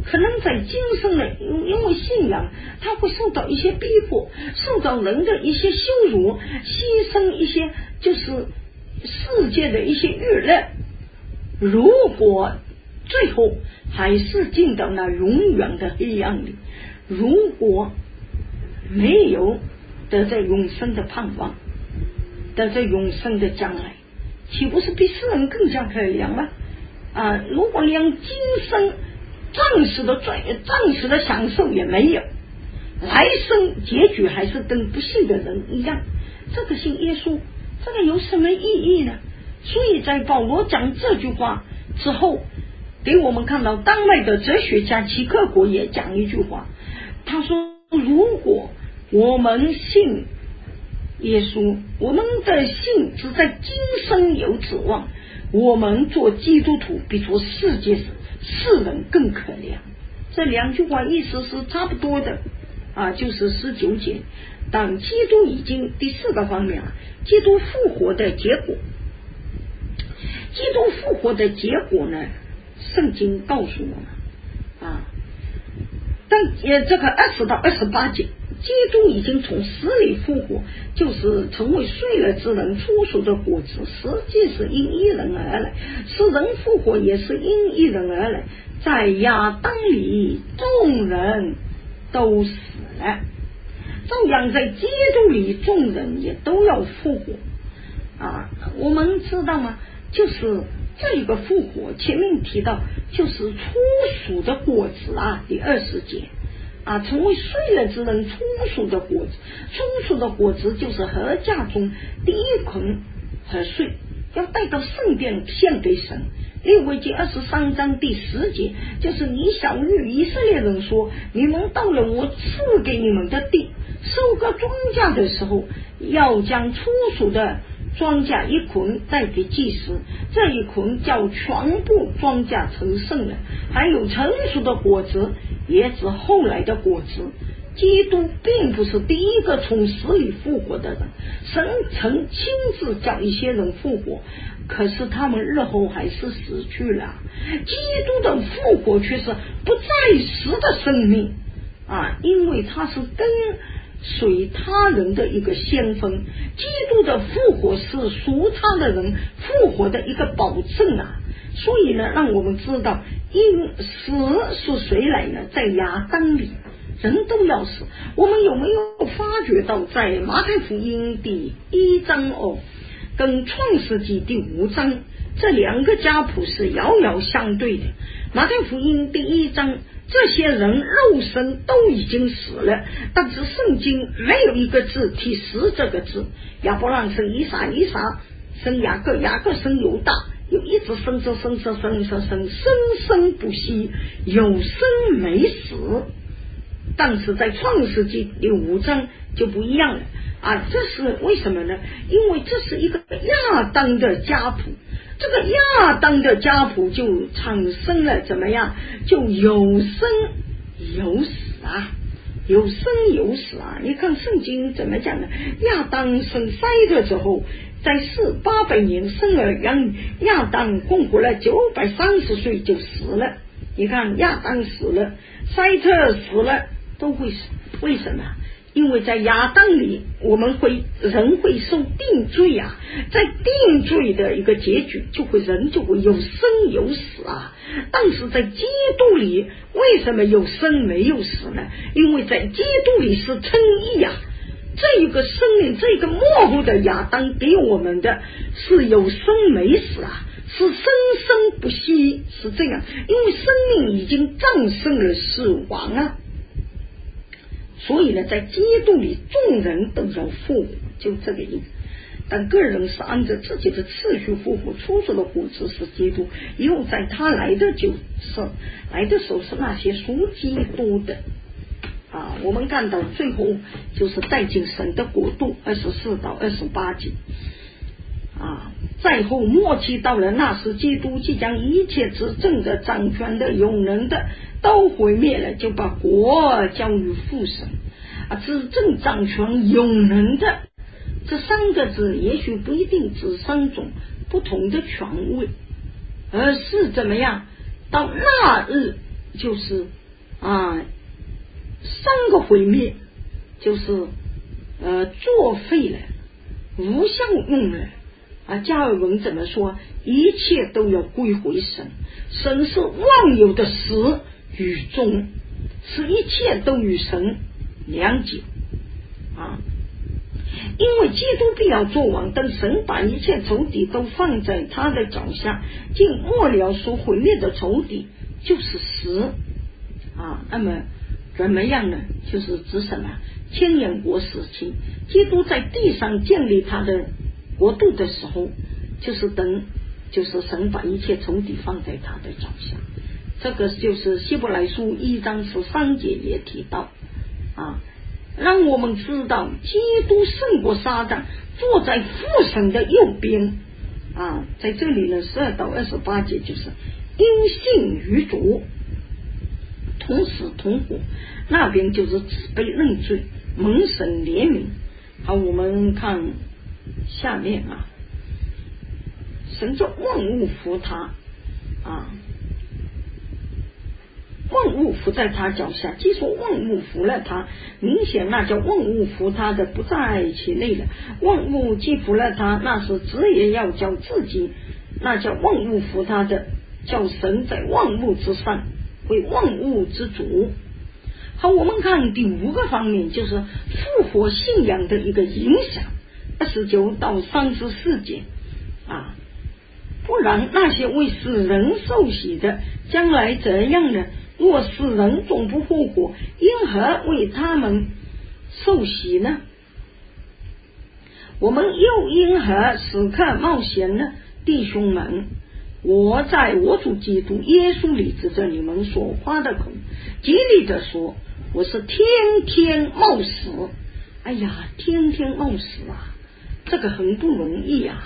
可能在今生呢，因为信仰他会受到一些逼迫，受到人的一些羞辱，牺牲一些就是世界的一些娱乐，如果最后还是进到那永远的黑暗里，如果没有得着永生的盼望，得着永生的将来，岂不是比世人更加可怜吗？啊，如果连今生暂时的罪暂时的享受也没有，来生结局还是跟不信的人一样，这个信耶稣，这个有什么意义呢？所以在保罗讲这句话之后，给我们看到丹麦的哲学家齐克果也讲一句话，他说如果我们信耶稣，我们的信只在今生有指望，我们做基督徒比做世界世人更可怜。这两句话意思是差不多的啊，就是十九节。当基督已经第四个方面啊，基督复活的结果，基督复活的结果呢，圣经告诉我们啊，但也这个二十到二十八节，基督已经从死里复活，就是成为睡了之人初熟的果子，实际是因一人而来，使人复活也是因一人而来。在亚当里众人都死了，照样在基督里众人也都要复活啊！我们知道吗？就是这一个复活，前面提到就是初熟的果子啊，第二十节啊，成为睡了之人初熟的果子，初熟的果子就是禾稼中第一捆禾穗，要带到圣殿献给神。利未记二十三章第十节，就是你小谕以色列人说，你们到了我赐给你们的地，收割庄稼的时候，要将初熟的庄稼一捆带给祭司，这一捆叫全部庄稼成圣了。还有成熟的果子，也指后来的果子。基督并不是第一个从死里复活的人，神曾亲自叫一些人复活，可是他们日后还是死去了。基督的复活却是不再时的生命啊，因为他是跟随他人的一个先锋，基督的复活是属他的人复活的一个保证啊。所以呢，让我们知道因死是谁来呢？在亚当里人都要死。我们有没有发觉到在马太福音第一章哦，跟创世纪第五章这两个家谱是遥遥相对的。马太福音第一章，这些人肉身都已经死了，但是圣经没有一个字提死这个字。亚伯拉罕生以撒，以撒生雅各，雅各生犹大，又一直生生生生生生生生生不息，有生没死。但是在创世纪第五章就不一样了啊！这是为什么呢？因为这是一个亚当的家谱，这个亚当的家谱就产生了怎么样？就有生有死啊，有生有死啊！你看圣经怎么讲呢？亚当生塞特之后，在世八百年生儿养，亚当共活了九百三十岁就死了。你看亚当死了，塞特死了，都会死。为什么？因为在亚当里，我们会人会受定罪啊，在定罪的一个结局，就会人就会有生有死啊。但是在基督里，为什么有生没有死呢？因为在基督里是称义啊。这一个生命，这个模糊的亚当给我们的是有生没死啊，是生生不息，是这样。因为生命已经战胜了死亡啊。所以呢，在基督里众人都要复活，就这个意思。但个人是按照自己的次序复活，初熟的果子是基督，以后在他来的就是来的时候是那些属基督的啊。我们看到最后就是带进神的国度，二十四到二十八节啊。再后末期到了，那时基督即将一切执政的、掌权的、有能的都毁灭了，就把国交于父神啊。执政、掌权、有能的这三个字，也许不一定指三种不同的权位，而是怎么样？到那日就是啊，三个毁灭就是呃作废了，无效用了啊。加尔文怎么说？一切都要归回神，神是万有的始与终，是一切都与神连结啊。因为基督必要作王，等神把一切仇敌都放在他的脚下，尽末了所毁灭的仇敌就是死啊。那么怎么样呢？就是指什么？千年国时期，基督在地上建立他的国度的时候，就是等就是神把一切仇敌放在他的脚下。这个就是希伯来书一章十三节也提到啊，让我们知道基督胜过撒旦，坐在父神的右边啊。在这里呢，十二到二十八节就是因信于主，同死同活，那边就是只被认罪，蒙神怜悯。好，我们看下面啊，神叫万物服他啊，万物服在他脚下。既说万物服了他，明显那叫万物服他的不在其内了。万物既服了他，那是子也要叫自己，那叫万物服他的，叫神在万物之上，为万物之主。好，我们看第五个方面，就是复活信仰的一个影响，二十九到三十四节啊。不然那些为死人受洗的，将来怎样呢？若死人总不复活，因何为他们受洗呢？我们又因何时刻冒险呢？弟兄们，我在我主基督耶稣里指着你们所发的口，极力的说，我是天天冒死。哎呀，天天冒死啊，这个很不容易啊。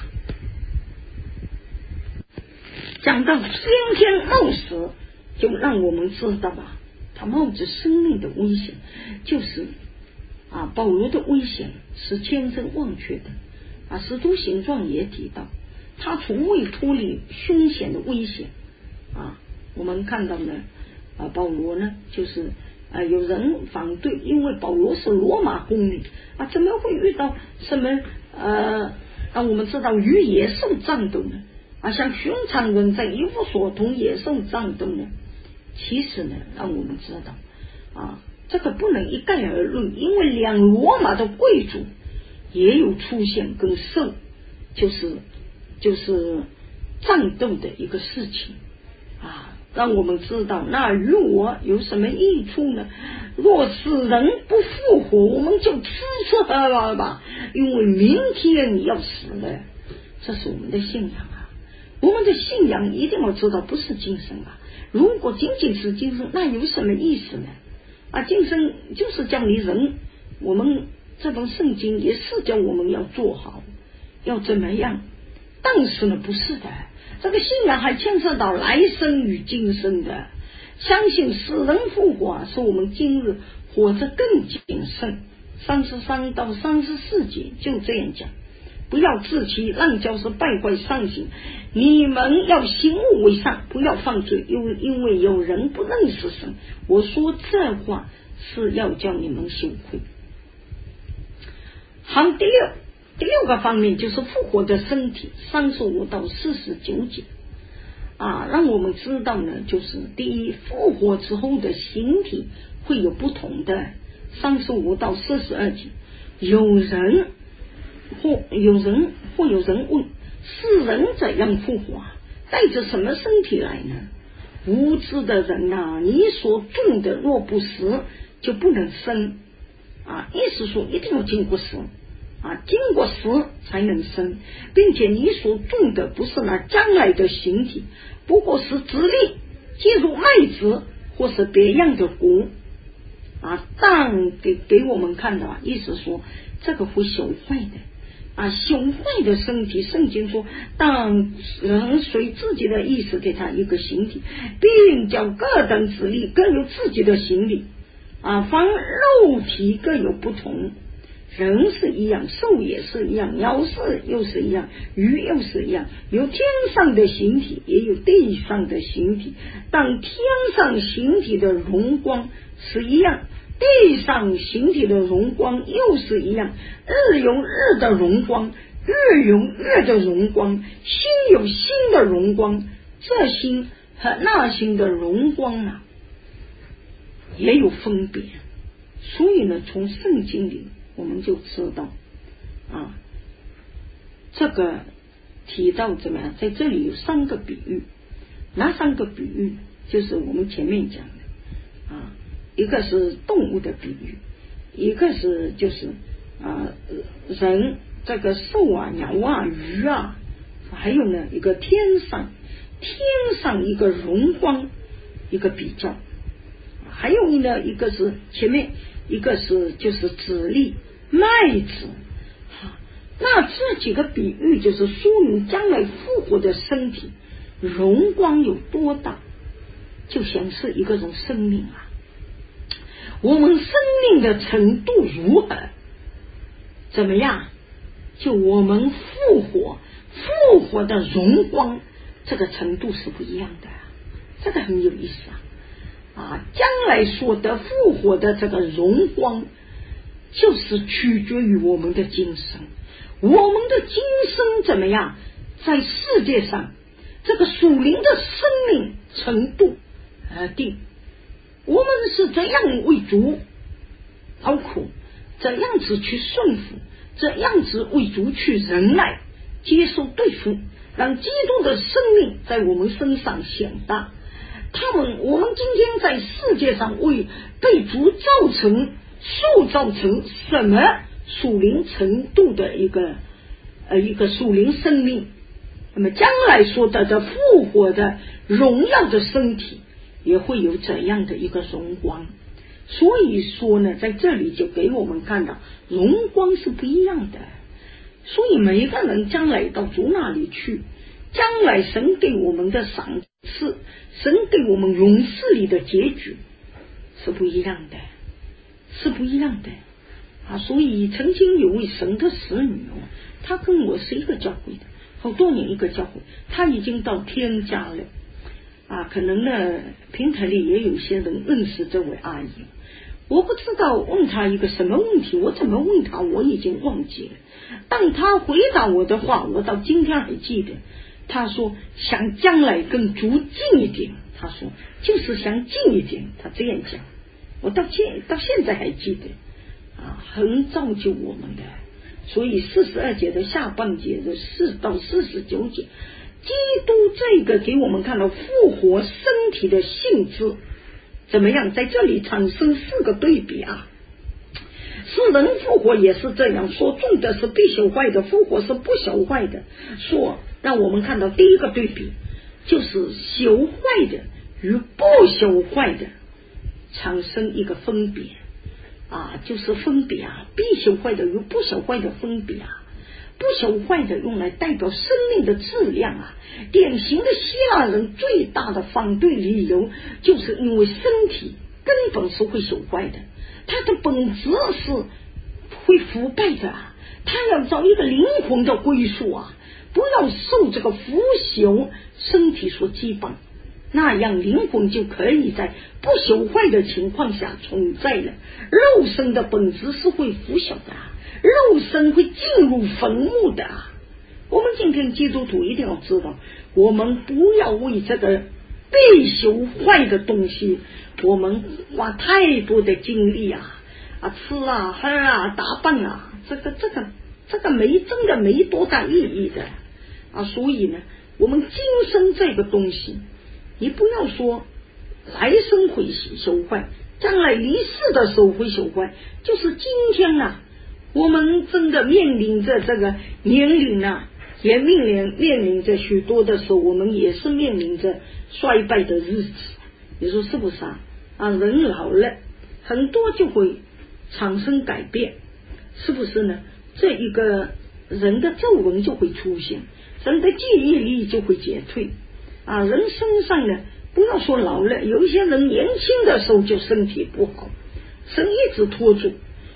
讲到天天冒死，就让我们知道啊，他冒着生命的危险，就是啊，保罗的危险是千真万确的啊。使徒行传也提到，他从未脱离凶险的危险啊。我们看到呢，啊，保罗呢，就是啊，有人反对，因为保罗是罗马公民啊，怎么会遇到什么呃，让我们知道与野兽战斗呢？啊，像寻常人在一无所同野兽战斗呢？其实呢，让我们知道啊，这个不能一概而论，因为两罗马的贵族也有出现跟兽就是就是战斗的一个事情啊，让我们知道那与我有什么益处呢？若是人不复活，我们就吃吃喝喝吧，因为明天你要死了。这是我们的信仰啊。我们的信仰一定要知道不是今生啊，如果仅仅是今生，那有什么意思呢？啊，今生就是叫你人，我们这本圣经也是叫我们要做好，要怎么样？但是呢，不是的，这个信仰还牵涉到来生与今生的。相信死人复活啊，使我们今日活着更谨慎。三十三到三十四节就这样讲。不要自欺，滥交是败坏善行。你们要行恶为善，不要犯罪，因为因为有人不认识神。我说这话是要叫你们羞愧。好，第六第六个方面就是复活的身体，三十五到四十九节啊，让我们知道呢，就是第一，复活之后的形体会有不同的。三十五到四十二节，有人或有人或有人问，是人怎样复活？带着什么身体来呢？无知的人啊，你所种的若不死，就不能生啊！意思说一定要经过死啊，经过死才能生，并且你所种的不是那将来的形体，不过是直立，进入麦子或是别样的谷啊。但给给我们看的啊，意思说这个会朽坏的。啊，朽坏的身体，圣经说，当人随自己的意思给他一个形体，并叫各等子力各有自己的形体啊，凡肉体各有不同， 人是一样，兽也是一样，鸟是又是一样，鱼又是一样，有天上的形体，也有地上的形体。当天上形体的荣光是一样，地上形体的荣光又是一样，日有日的荣光，月有月的荣光，星有星的荣光，这星和那星的荣光啊也有分别。所以呢，从圣经里我们就知道啊，这个提到怎么样，在这里有三个比喻。哪三个比喻？就是我们前面讲的啊，一个是动物的比喻，一个是就是啊人这个兽啊、鸟啊、鱼啊，还有呢一个天上天上一个荣光一个比较，还有呢一个是前面一个是就是籽粒麦子。那这几个比喻就是说明将来复活的身体荣光有多大，就显示一个人生命啊，我们生命的程度如何，怎么样，就我们复活复活的荣光这个程度是不一样的，这个很有意思啊啊！将来所得复活的这个荣光，就是取决于我们的今生，我们的今生怎么样，在世界上这个属灵的生命程度而定。我们是怎样为主劳苦，怎样子去顺服，怎样子为主去忍耐，接受对付，让基督的生命在我们身上显大。他们我们今天在世界上为被主造成塑造成什么属灵程度的一个呃一个属灵生命，那么将来所得的复活的荣耀的身体也会有怎样的一个荣光。所以说呢，在这里就给我们看到荣光是不一样的。所以每一个人将来到主那里去，将来神给我们的赏赐，神给我们永世里的结局是不一样的，是不一样的啊！所以曾经有位神的使女哦，她跟我是一个教会的，好多年一个教会，她已经到天家了啊！可能呢，平台里也有些人认识这位阿姨，我不知道问她一个什么问题，我怎么问她我已经忘记了。当她回答我的话，我到今天还记得。她说想将来跟主近一点，她说就是想近一点，她这样讲，我到现到现在还记得啊，很造就我们的。所以四十二节的下半节的四到四十九节，基督这个给我们看到复活身体的性质怎么样，在这里产生四个对比啊。是人复活也是这样，说种的是必朽坏的，复活是不朽坏的。说让我们看到第一个对比，就是朽坏的与不朽坏的产生一个分别啊，就是分别啊，必朽坏的与不朽坏的分别啊。不朽坏的用来代表生命的质量啊。典型的希腊人最大的反对理由，就是因为身体根本是会朽坏的，它的本质是会腐败的啊，他要找一个灵魂的归宿啊，不要受这个腐朽身体所羁绊，那样灵魂就可以在不朽坏的情况下存在了。肉身的本质是会腐朽的啊，肉身会进入坟墓的啊。我们今天基督徒一定要知道，我们不要为这个被朽坏的东西我们花太多的精力啊啊，吃啊喝啊打扮啊，这个这个这个没真的没多大意义的啊。所以呢，我们今生这个东西，你不要说来生会朽坏，将来离世的时候会朽坏，就是今天啊，我们真的面临着这个年龄啊，也面临面临着许多的时候，我们也是面临着衰败的日子。你说是不是啊？啊，人老了，很多就会产生改变，是不是呢？这一个人的皱纹就会出现，人的记忆力就会减退啊。人身上呢，不要说老了，有一些人年轻的时候就身体不好，神一直拖住，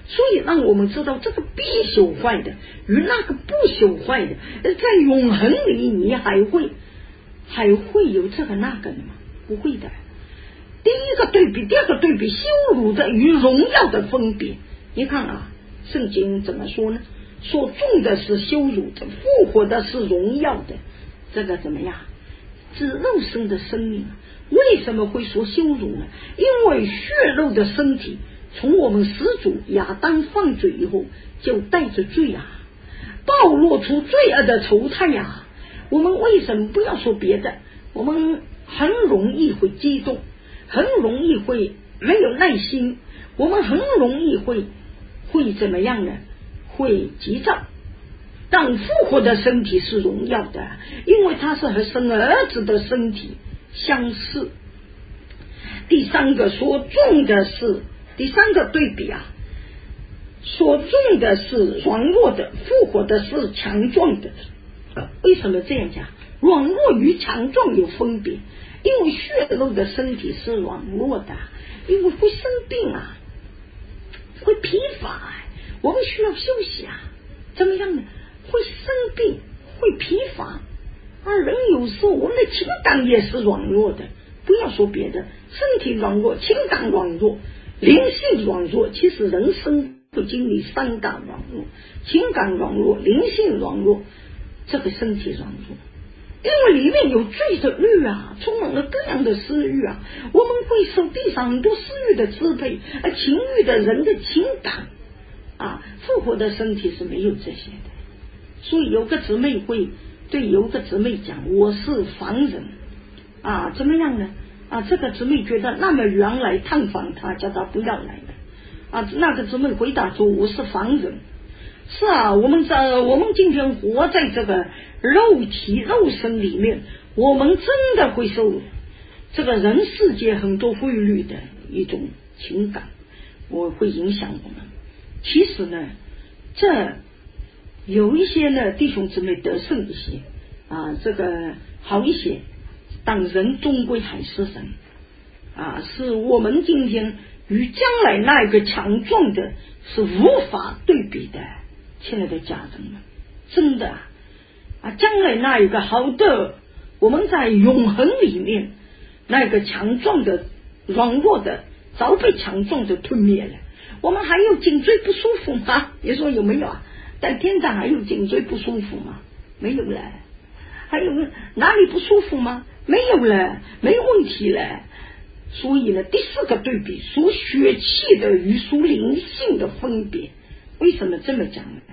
所以让我们知道这个必朽坏的与那个不朽坏的，在永恒里你还会还会有这个那个的吗？不会的。第一个对比，第二个对比，羞辱的与荣耀的分别。你看啊，圣经怎么说呢？所种的是羞辱的，复活的是荣耀的。这个怎么样？是肉身的生命，为什么会说羞辱呢？因为血肉的身体从我们始祖亚当犯罪以后就带着罪啊，暴露出罪恶的丑态呀。我们为什么不要说别的？我们很容易会激动，很容易会没有耐心，我们很容易会会怎么样呢？会急躁。但复活的身体是荣耀的，因为它是和生儿子的身体相似。第三个所种的是第三个对比啊，所种的是软弱的，复活的是强壮的。呃、为什么这样讲？软弱与强壮有分别，因为血肉的身体是软弱的，因为会生病啊，会疲乏、啊，我们需要休息啊，怎么样呢？会生病，会疲乏啊。人有时候我们的情感也是软弱的，不要说别的，身体软弱，情感软弱，灵性软弱。其实人生会经历三大软弱：情感软弱，灵性软弱，这个身体软弱。因为里面有罪的欲啊，充满了各样的私欲啊，我们会受地上很多私欲的支配，而情欲的人的情感啊，复活的身体是没有这些的。所以有个姊妹会对有个姊妹讲，我是凡人啊，怎么样呢？啊，这个姊妹觉得那么远来探访他，叫他不要来了啊。那个姊妹回答说，我是凡人。是啊，我们在我们今天活在这个肉体肉身里面，我们真的会受这个人世界很多规律的一种情感，我会影响我们。其实呢，这有一些呢弟兄姊妹得胜一些啊，这个好一些，但人终归还是人啊，是我们今天与将来那一个强壮的是无法对比的。亲爱的家人们，真的啊，将来那一个好的，我们在永恒里面那个强壮的软弱的早被强壮的吞灭了，我们还有颈椎不舒服吗？你说有没有啊？在天上还有颈椎不舒服吗？没有了。还有哪里不舒服吗？没有了，没有问题了。所以呢，第四个对比，属血气的与属灵性的分别。为什么这么讲呢？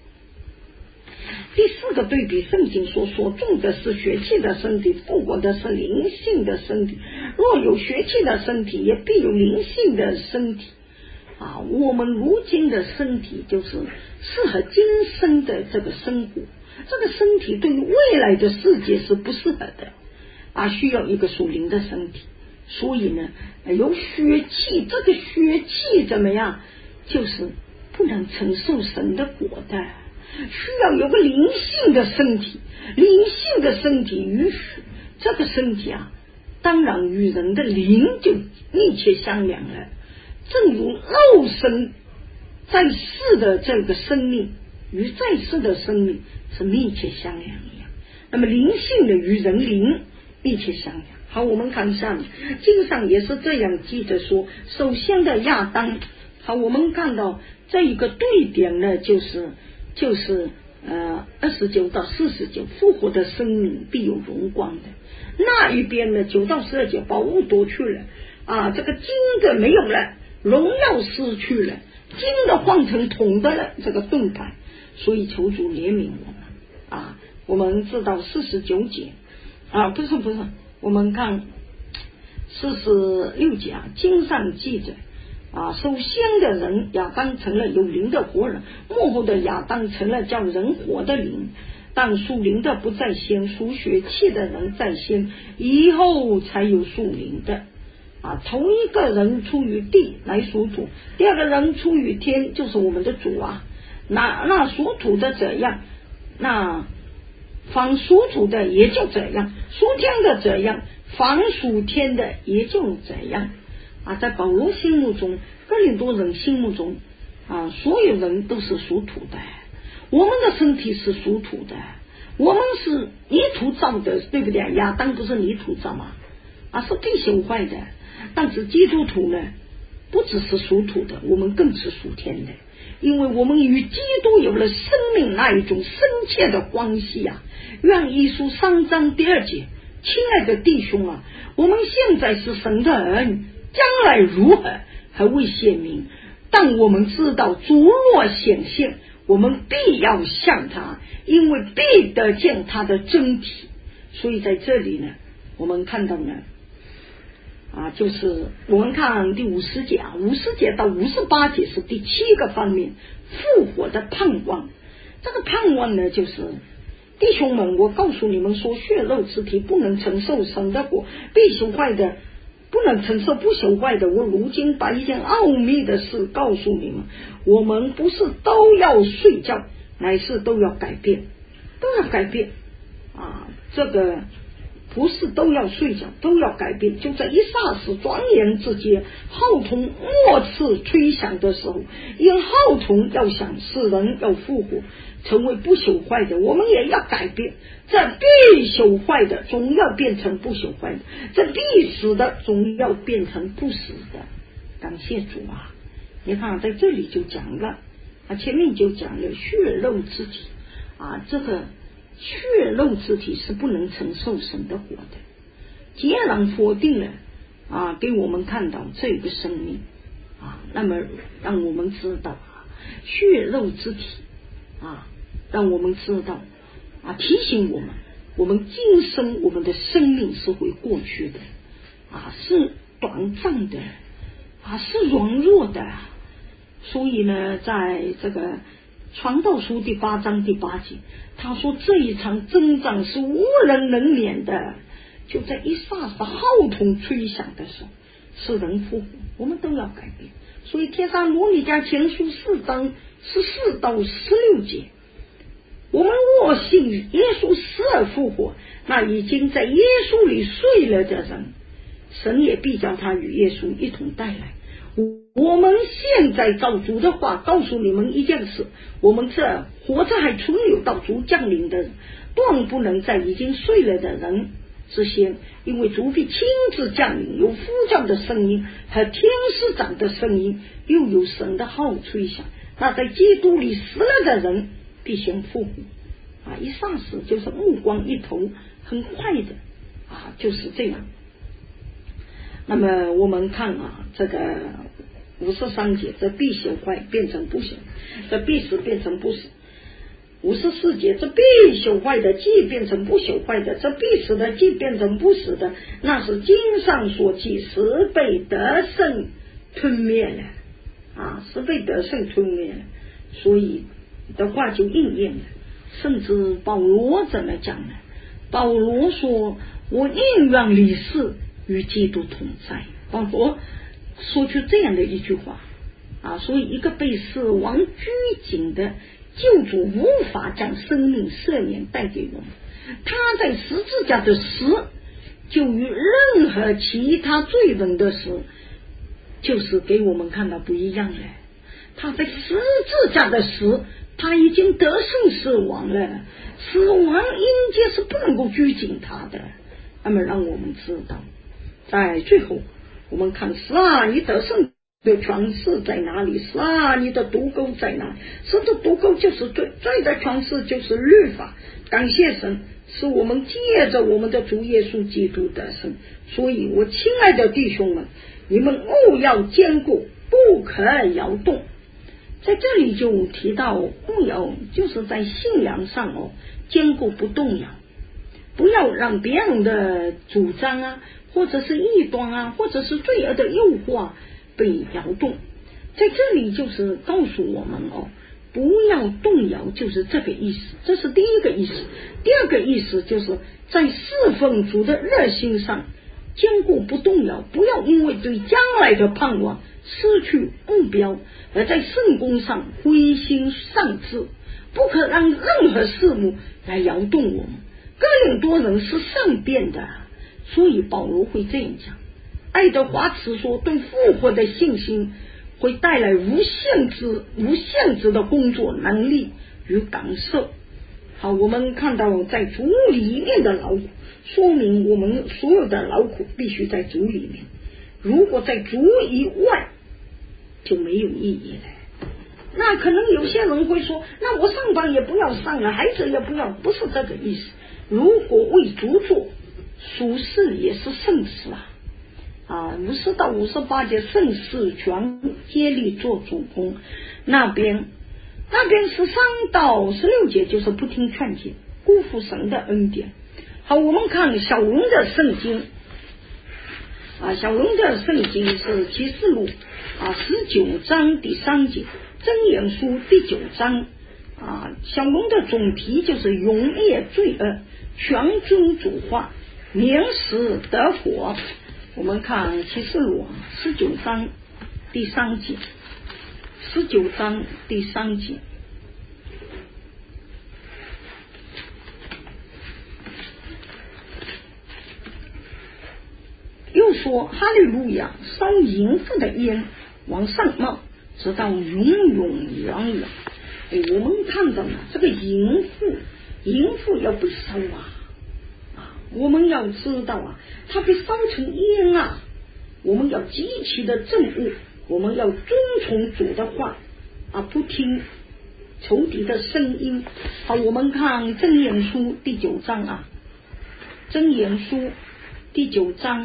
第四个对比，圣经说所种的是血气的身体，复活的是灵性的身体。若有血气的身体，也必有灵性的身体啊。我们如今的身体就是适合今生的这个生活，这个身体对于未来的世界是不适合的啊，需要一个属灵的身体。所以呢，有血气，这个血气怎么样？就是不能承受神的果的，需要有个灵性的身体。灵性的身体与这个身体啊，当然与人的灵就密切相连了。正如肉身在世的这个生命与在世的生命是密切相连一样，那么灵性的与人灵密切相连。好，我们看下面经上也是这样记着说，首先的亚当。好，我们看到这一个对点呢，就是就是呃二十九到四十九，复活的生命必有荣光的。那一边呢，九到十二节，宝物夺去了啊，这个金的没有了，荣耀失去了，金的换成铜的了，这个盾牌。所以求主怜悯我们啊。我们知道四十九节啊，不是不是，我们看四十六节啊，经上记着啊，首先的人亚当成了有灵的活人，末后的亚当成了叫人活的灵。但属灵的不在先，属血气的人在先，以后才有属灵的啊。头一个人出于地来属土，第二个人出于天，就是我们的主啊。那那属土的怎样，那凡属土的也就这样，属天的怎样，凡属天的也就这样啊。在保罗心目中，哥林多人心目中啊，所有人都是属土的，我们的身体是属土的，我们是泥土造的，对不对？亚当不是泥土造吗？啊，是被朽坏的。但是基督徒呢，不只是属土的，我们更是属天的，因为我们与基督有了生命那一种深切的关系啊。愿耶稣三章第二节，亲爱的弟兄啊，我们现在是神的儿女，将来如何还未显明，但我们知道主若显现，我们必要向他，因为必得见他的真体。所以在这里呢，我们看到呢啊，就是我们看第五十节啊，五十节到五十八节是第七个方面，复活的盼望。这个盼望呢，就是弟兄们，我告诉你们说，血肉之体不能承受神的国，必朽坏的不能承受不朽坏的。我如今把一件奥秘的事告诉你们，我们不是都要睡觉，乃是都要改变，都要改变啊！这个不是都要睡觉，都要改变。就在一霎时转眼之间，号筒末次吹响的时候，因号筒要响，使人要复活，成为不朽坏的，我们也要改变。这必朽坏的总要变成不朽坏的，这必死的总要变成不死的。感谢主啊！你看在这里就讲了啊，前面就讲了血肉之体啊，这个血肉之体是不能承受神的活的，截然否定了啊，给我们看到这个生命啊，那么让我们知道啊，血肉之体啊，让我们知道啊，提醒我们，我们今生我们的生命是会过去的啊，是短暂的啊，是软弱的。所以呢，在这个传道书第八章第八节，他说这一场征战是无人能免的，就在一霎时号筒吹响的时候，是人复活，我们都要改变。所以帖撒罗尼迦前书四章十四到十六节，我们若信耶稣死而复活，那已经在耶稣里睡了的人，神也必叫他与耶稣一同带来。我们现在照主的话告诉你们一件事，我们这活着还存留到主降临的人，断不能在已经睡了的人之先，因为主必亲自降临，有呼叫的声音和天使长的声音，又有神的号吹响，那在基督里死了的人必先复活啊！一霎时就是目光一投，很快的啊，就是这样。那么我们看啊，这个五十三节，这必朽坏变成不朽，这必死变成不死。五十四节，这必朽坏的既变成不朽坏的，这必死的既变成不死的，那是经上所记，十被得胜吞灭了啊，十被得胜吞灭了，所以的话就应验了。甚至保罗怎么讲呢？保罗说，我宁愿离世与基督同在。保罗说出这样的一句话啊，所以一个被死亡拘谨的救主无法将生命赦免带给我们，他在十字架的死就与任何其他罪人的死就是给我们看到不一样了。他在十字架的死，他已经得胜死亡了，死亡阴间是不能够拘谨他的。那么让我们知道，在最后我们看，是啊，你得胜的权势在哪里？是啊，你的毒钩在哪里？是的，毒钩就是罪，罪的权势就是律法。感谢神，是我们借着我们的主耶稣基督得胜。所以我亲爱的弟兄们，你们务要坚固，不可摇动。在这里就提到务要，就是在信仰上哦，坚固不动摇，不要让别人的主张啊，或者是异端啊，或者是罪恶的诱惑被摇动。在这里就是告诉我们哦，不要动摇，就是这个意思。这是第一个意思。第二个意思就是在侍奉主的热心上坚固不动摇，不要因为对将来的盼望失去目标，而在圣工上灰心丧志。不可让任何事物来摇动我们。哥林多人是善变的，所以保罗会这样讲。爱德华茨说，对复活的信心会带来无限制、无限制的工作能力与感受。好，我们看到在主里面的劳苦，说明我们所有的劳苦必须在主里面，如果在主以外就没有意义了。那可能有些人会说，那我上班也不要上了，孩子也不要，不是这个意思。如果为主做，属事也是圣事啊。啊，五十到五十八节圣事全接力做主公，那边那边十三到十六节就是不听劝诫，辜负神的恩典。好，我们看小龙的圣经啊，小龙的圣经是启示录啊十九章第三节，箴言书第九章啊，小龙的总题就是永灭罪恶，全遵主话，免死得活。我们看启示录十九章第三节，十九章第三节，又说哈利路亚，烧银子的烟往上冒，直到永永远远。哎，我们看到了这个银户，银户要被烧啊。我们要知道啊，它被烧成烟啊，我们要极其的正悟，我们要遵从主的话啊，不听仇敌的声音。好，我们看箴言书第九章啊，箴言书第九章，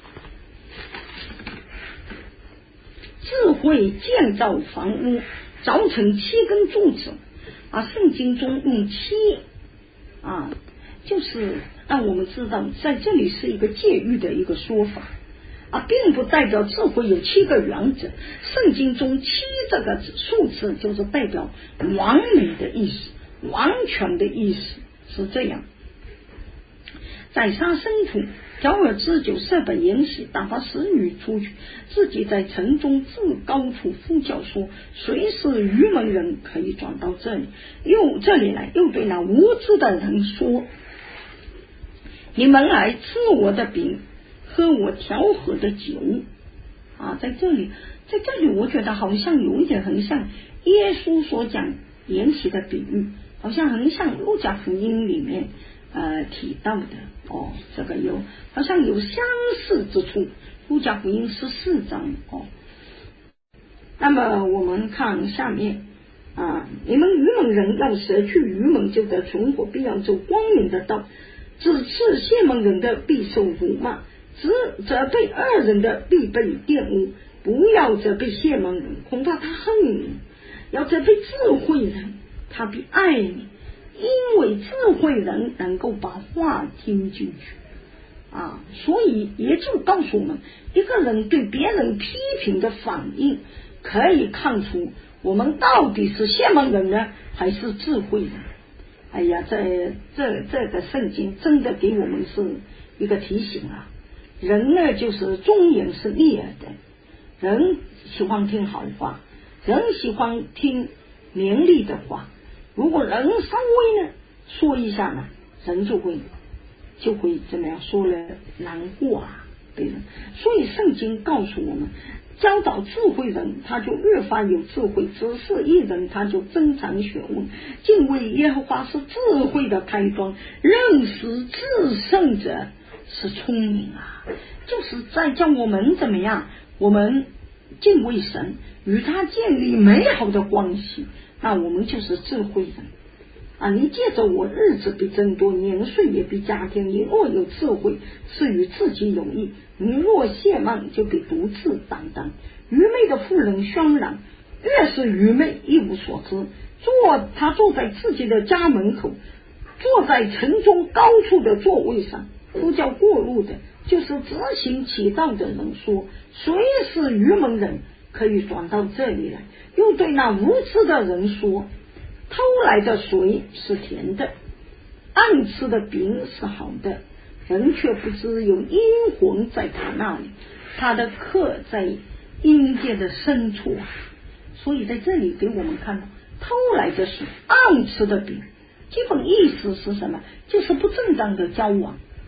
智慧建造房屋，凿成七根柱子啊，圣经中用七啊，就是让我们知道在这里是一个借喻的一个说法啊，并不代表智慧有七个原则。圣经中七这个数字就是代表完美的意思，完全的意思是这样。宰杀牲畜，调而知酒，设本筵席，打发使女出去，自己在城中至高处呼叫说，谁是愚蒙人，可以转到这里，又这里来，又对那无知的人说，你们来吃我的饼，喝我调和的酒啊。在这里在这里我觉得好像有一点很像耶稣所讲筵席的比喻，好像很像路加福音里面呃提到的哦，这个有好像有相似之处，路加福音十四章哦。那么我们看下面啊，你们愚蒙人要舍去愚蒙，就得存活，必要走光明的道，只是谢蒙人的必受辱骂，只责备恶人的必被玷污。不要责备谢蒙人，恐怕他恨你；要责备智慧人，他必爱你，因为智慧人能够把话听进去啊。所以也就告诉我们，一个人对别人批评的反应，可以看出我们到底是谢蒙人呢，还是智慧人。哎呀，这这这个圣经真的给我们是一个提醒啊！人呢，就是忠言是逆耳的，人喜欢听好话，人喜欢听勉励的话。如果人稍微呢说一下呢，人就会就会怎么样说了难过啊，对人。所以圣经告诉我们，教导智慧人，他就越发有智慧；指示义人，他就增长学问。敬畏耶和华是智慧的开端，认识至圣者是聪明啊。就是在叫我们怎么样，我们敬畏神，与他建立美好的关系，那我们就是智慧人啊！你借着我，日子必增多，年岁也必加添。你若有智慧，是与自己有益；你若懈慢，就必独自担当。愚昧的妇人渲染，越是愚昧，一无所知。坐他坐在自己的家门口，坐在城中高处的座位上，呼叫过路的，就是执行其道的人说，谁是愚蒙人，可以转到这里来。又对那无知的人说，偷来的水是甜的，暗吃的饼是好的，人却不知有阴魂在他那里，他的客在阴界的深处啊。所以在这里给我们看到，偷来的水，暗吃的饼，基本意思是什么？就是不正当的交往。不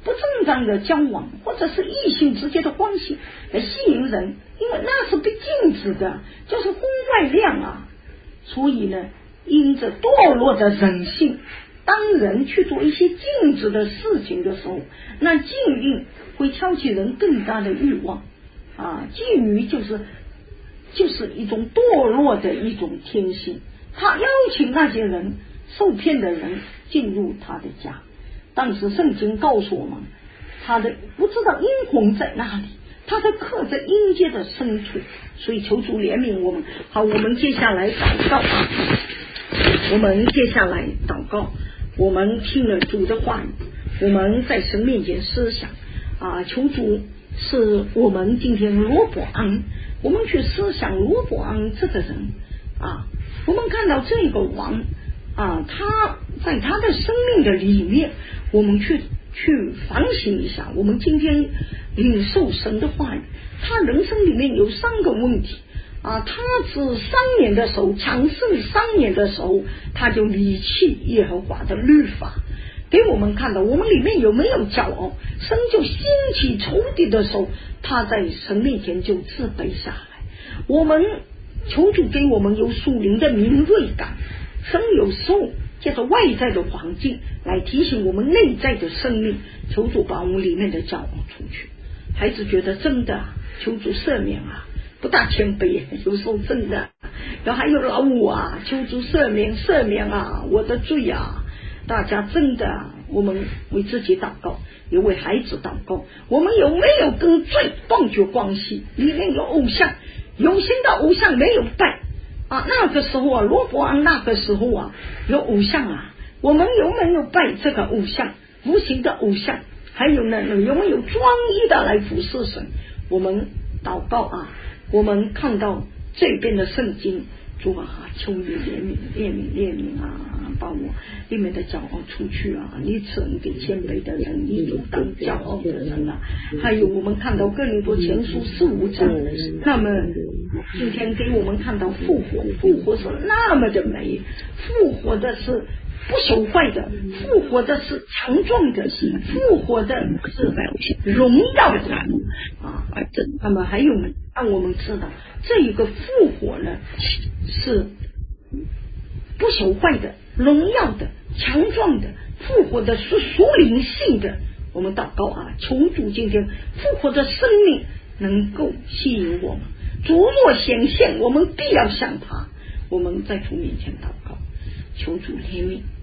不正当的交往，或者是异性之间的关系来吸引人，因为那是被禁止的，就是婚外恋啊。所以呢，因着堕落的人性，当人去做一些禁止的事情的时候，那禁欲会挑起人更大的欲望啊。禁欲就是就是一种堕落的一种天性，他邀请那些人受骗的人进入他的家。当时圣经告诉我们，他的不知道阴魂在哪里，他在刻在阴间的深处，所以求主怜悯我们。好，我们接下来祷告啊，我们接下来祷告，我们听了主的话语，我们在神面前思想啊，求主是我们今天罗伯安，我们去思想罗伯安这个人啊，我们看到这个王啊，他在他的生命的里面，我们去去反省一下，我们今天领受神的话语，他人生里面有三个问题啊，他是三年的时候强盛，三年的时候他就离弃耶和华的律法，给我们看到我们里面有没有骄傲，神就兴起仇敌的时候，他在神面前就自卑下来。我们求主给我们有属灵的敏锐感，神有时候借着外在的环境来提醒我们内在的生命，求主把我们里面的骄傲出去。孩子觉得真的求主赦免啊，不大谦卑，有时候真的。然后还有老五啊，求主赦免赦免啊，我的罪啊。大家真的，我们为自己祷告，也为孩子祷告。我们有没有跟罪断绝关系？里面有偶像，有形的偶像没有拜啊。那个时候啊，罗伯安那个时候啊，有偶像啊，我们有没有拜这个偶像？无形的偶像，还有呢，有没有专一的来服侍神？我们祷告啊，我们看到这边的圣经，主啊，求你怜悯怜悯怜悯啊，把我里面的骄傲出去啊！你赐恩给谦卑的人，你阻挡骄傲的人啊！还有我们看到哥林多前书四五章，那么今天给我们看到复活，复活是那么的美，复活的是不朽坏的，复活的是强壮的，复活的是荣耀的啊！那么还有呢，让我们知道这一个复活呢是不朽坏的、荣耀的、强壮的，复活的是属灵性的。我们祷告啊，求主今天复活的生命能够吸引我们，主若显现，我们必要向他。我们在主面前祷告，求主怜悯。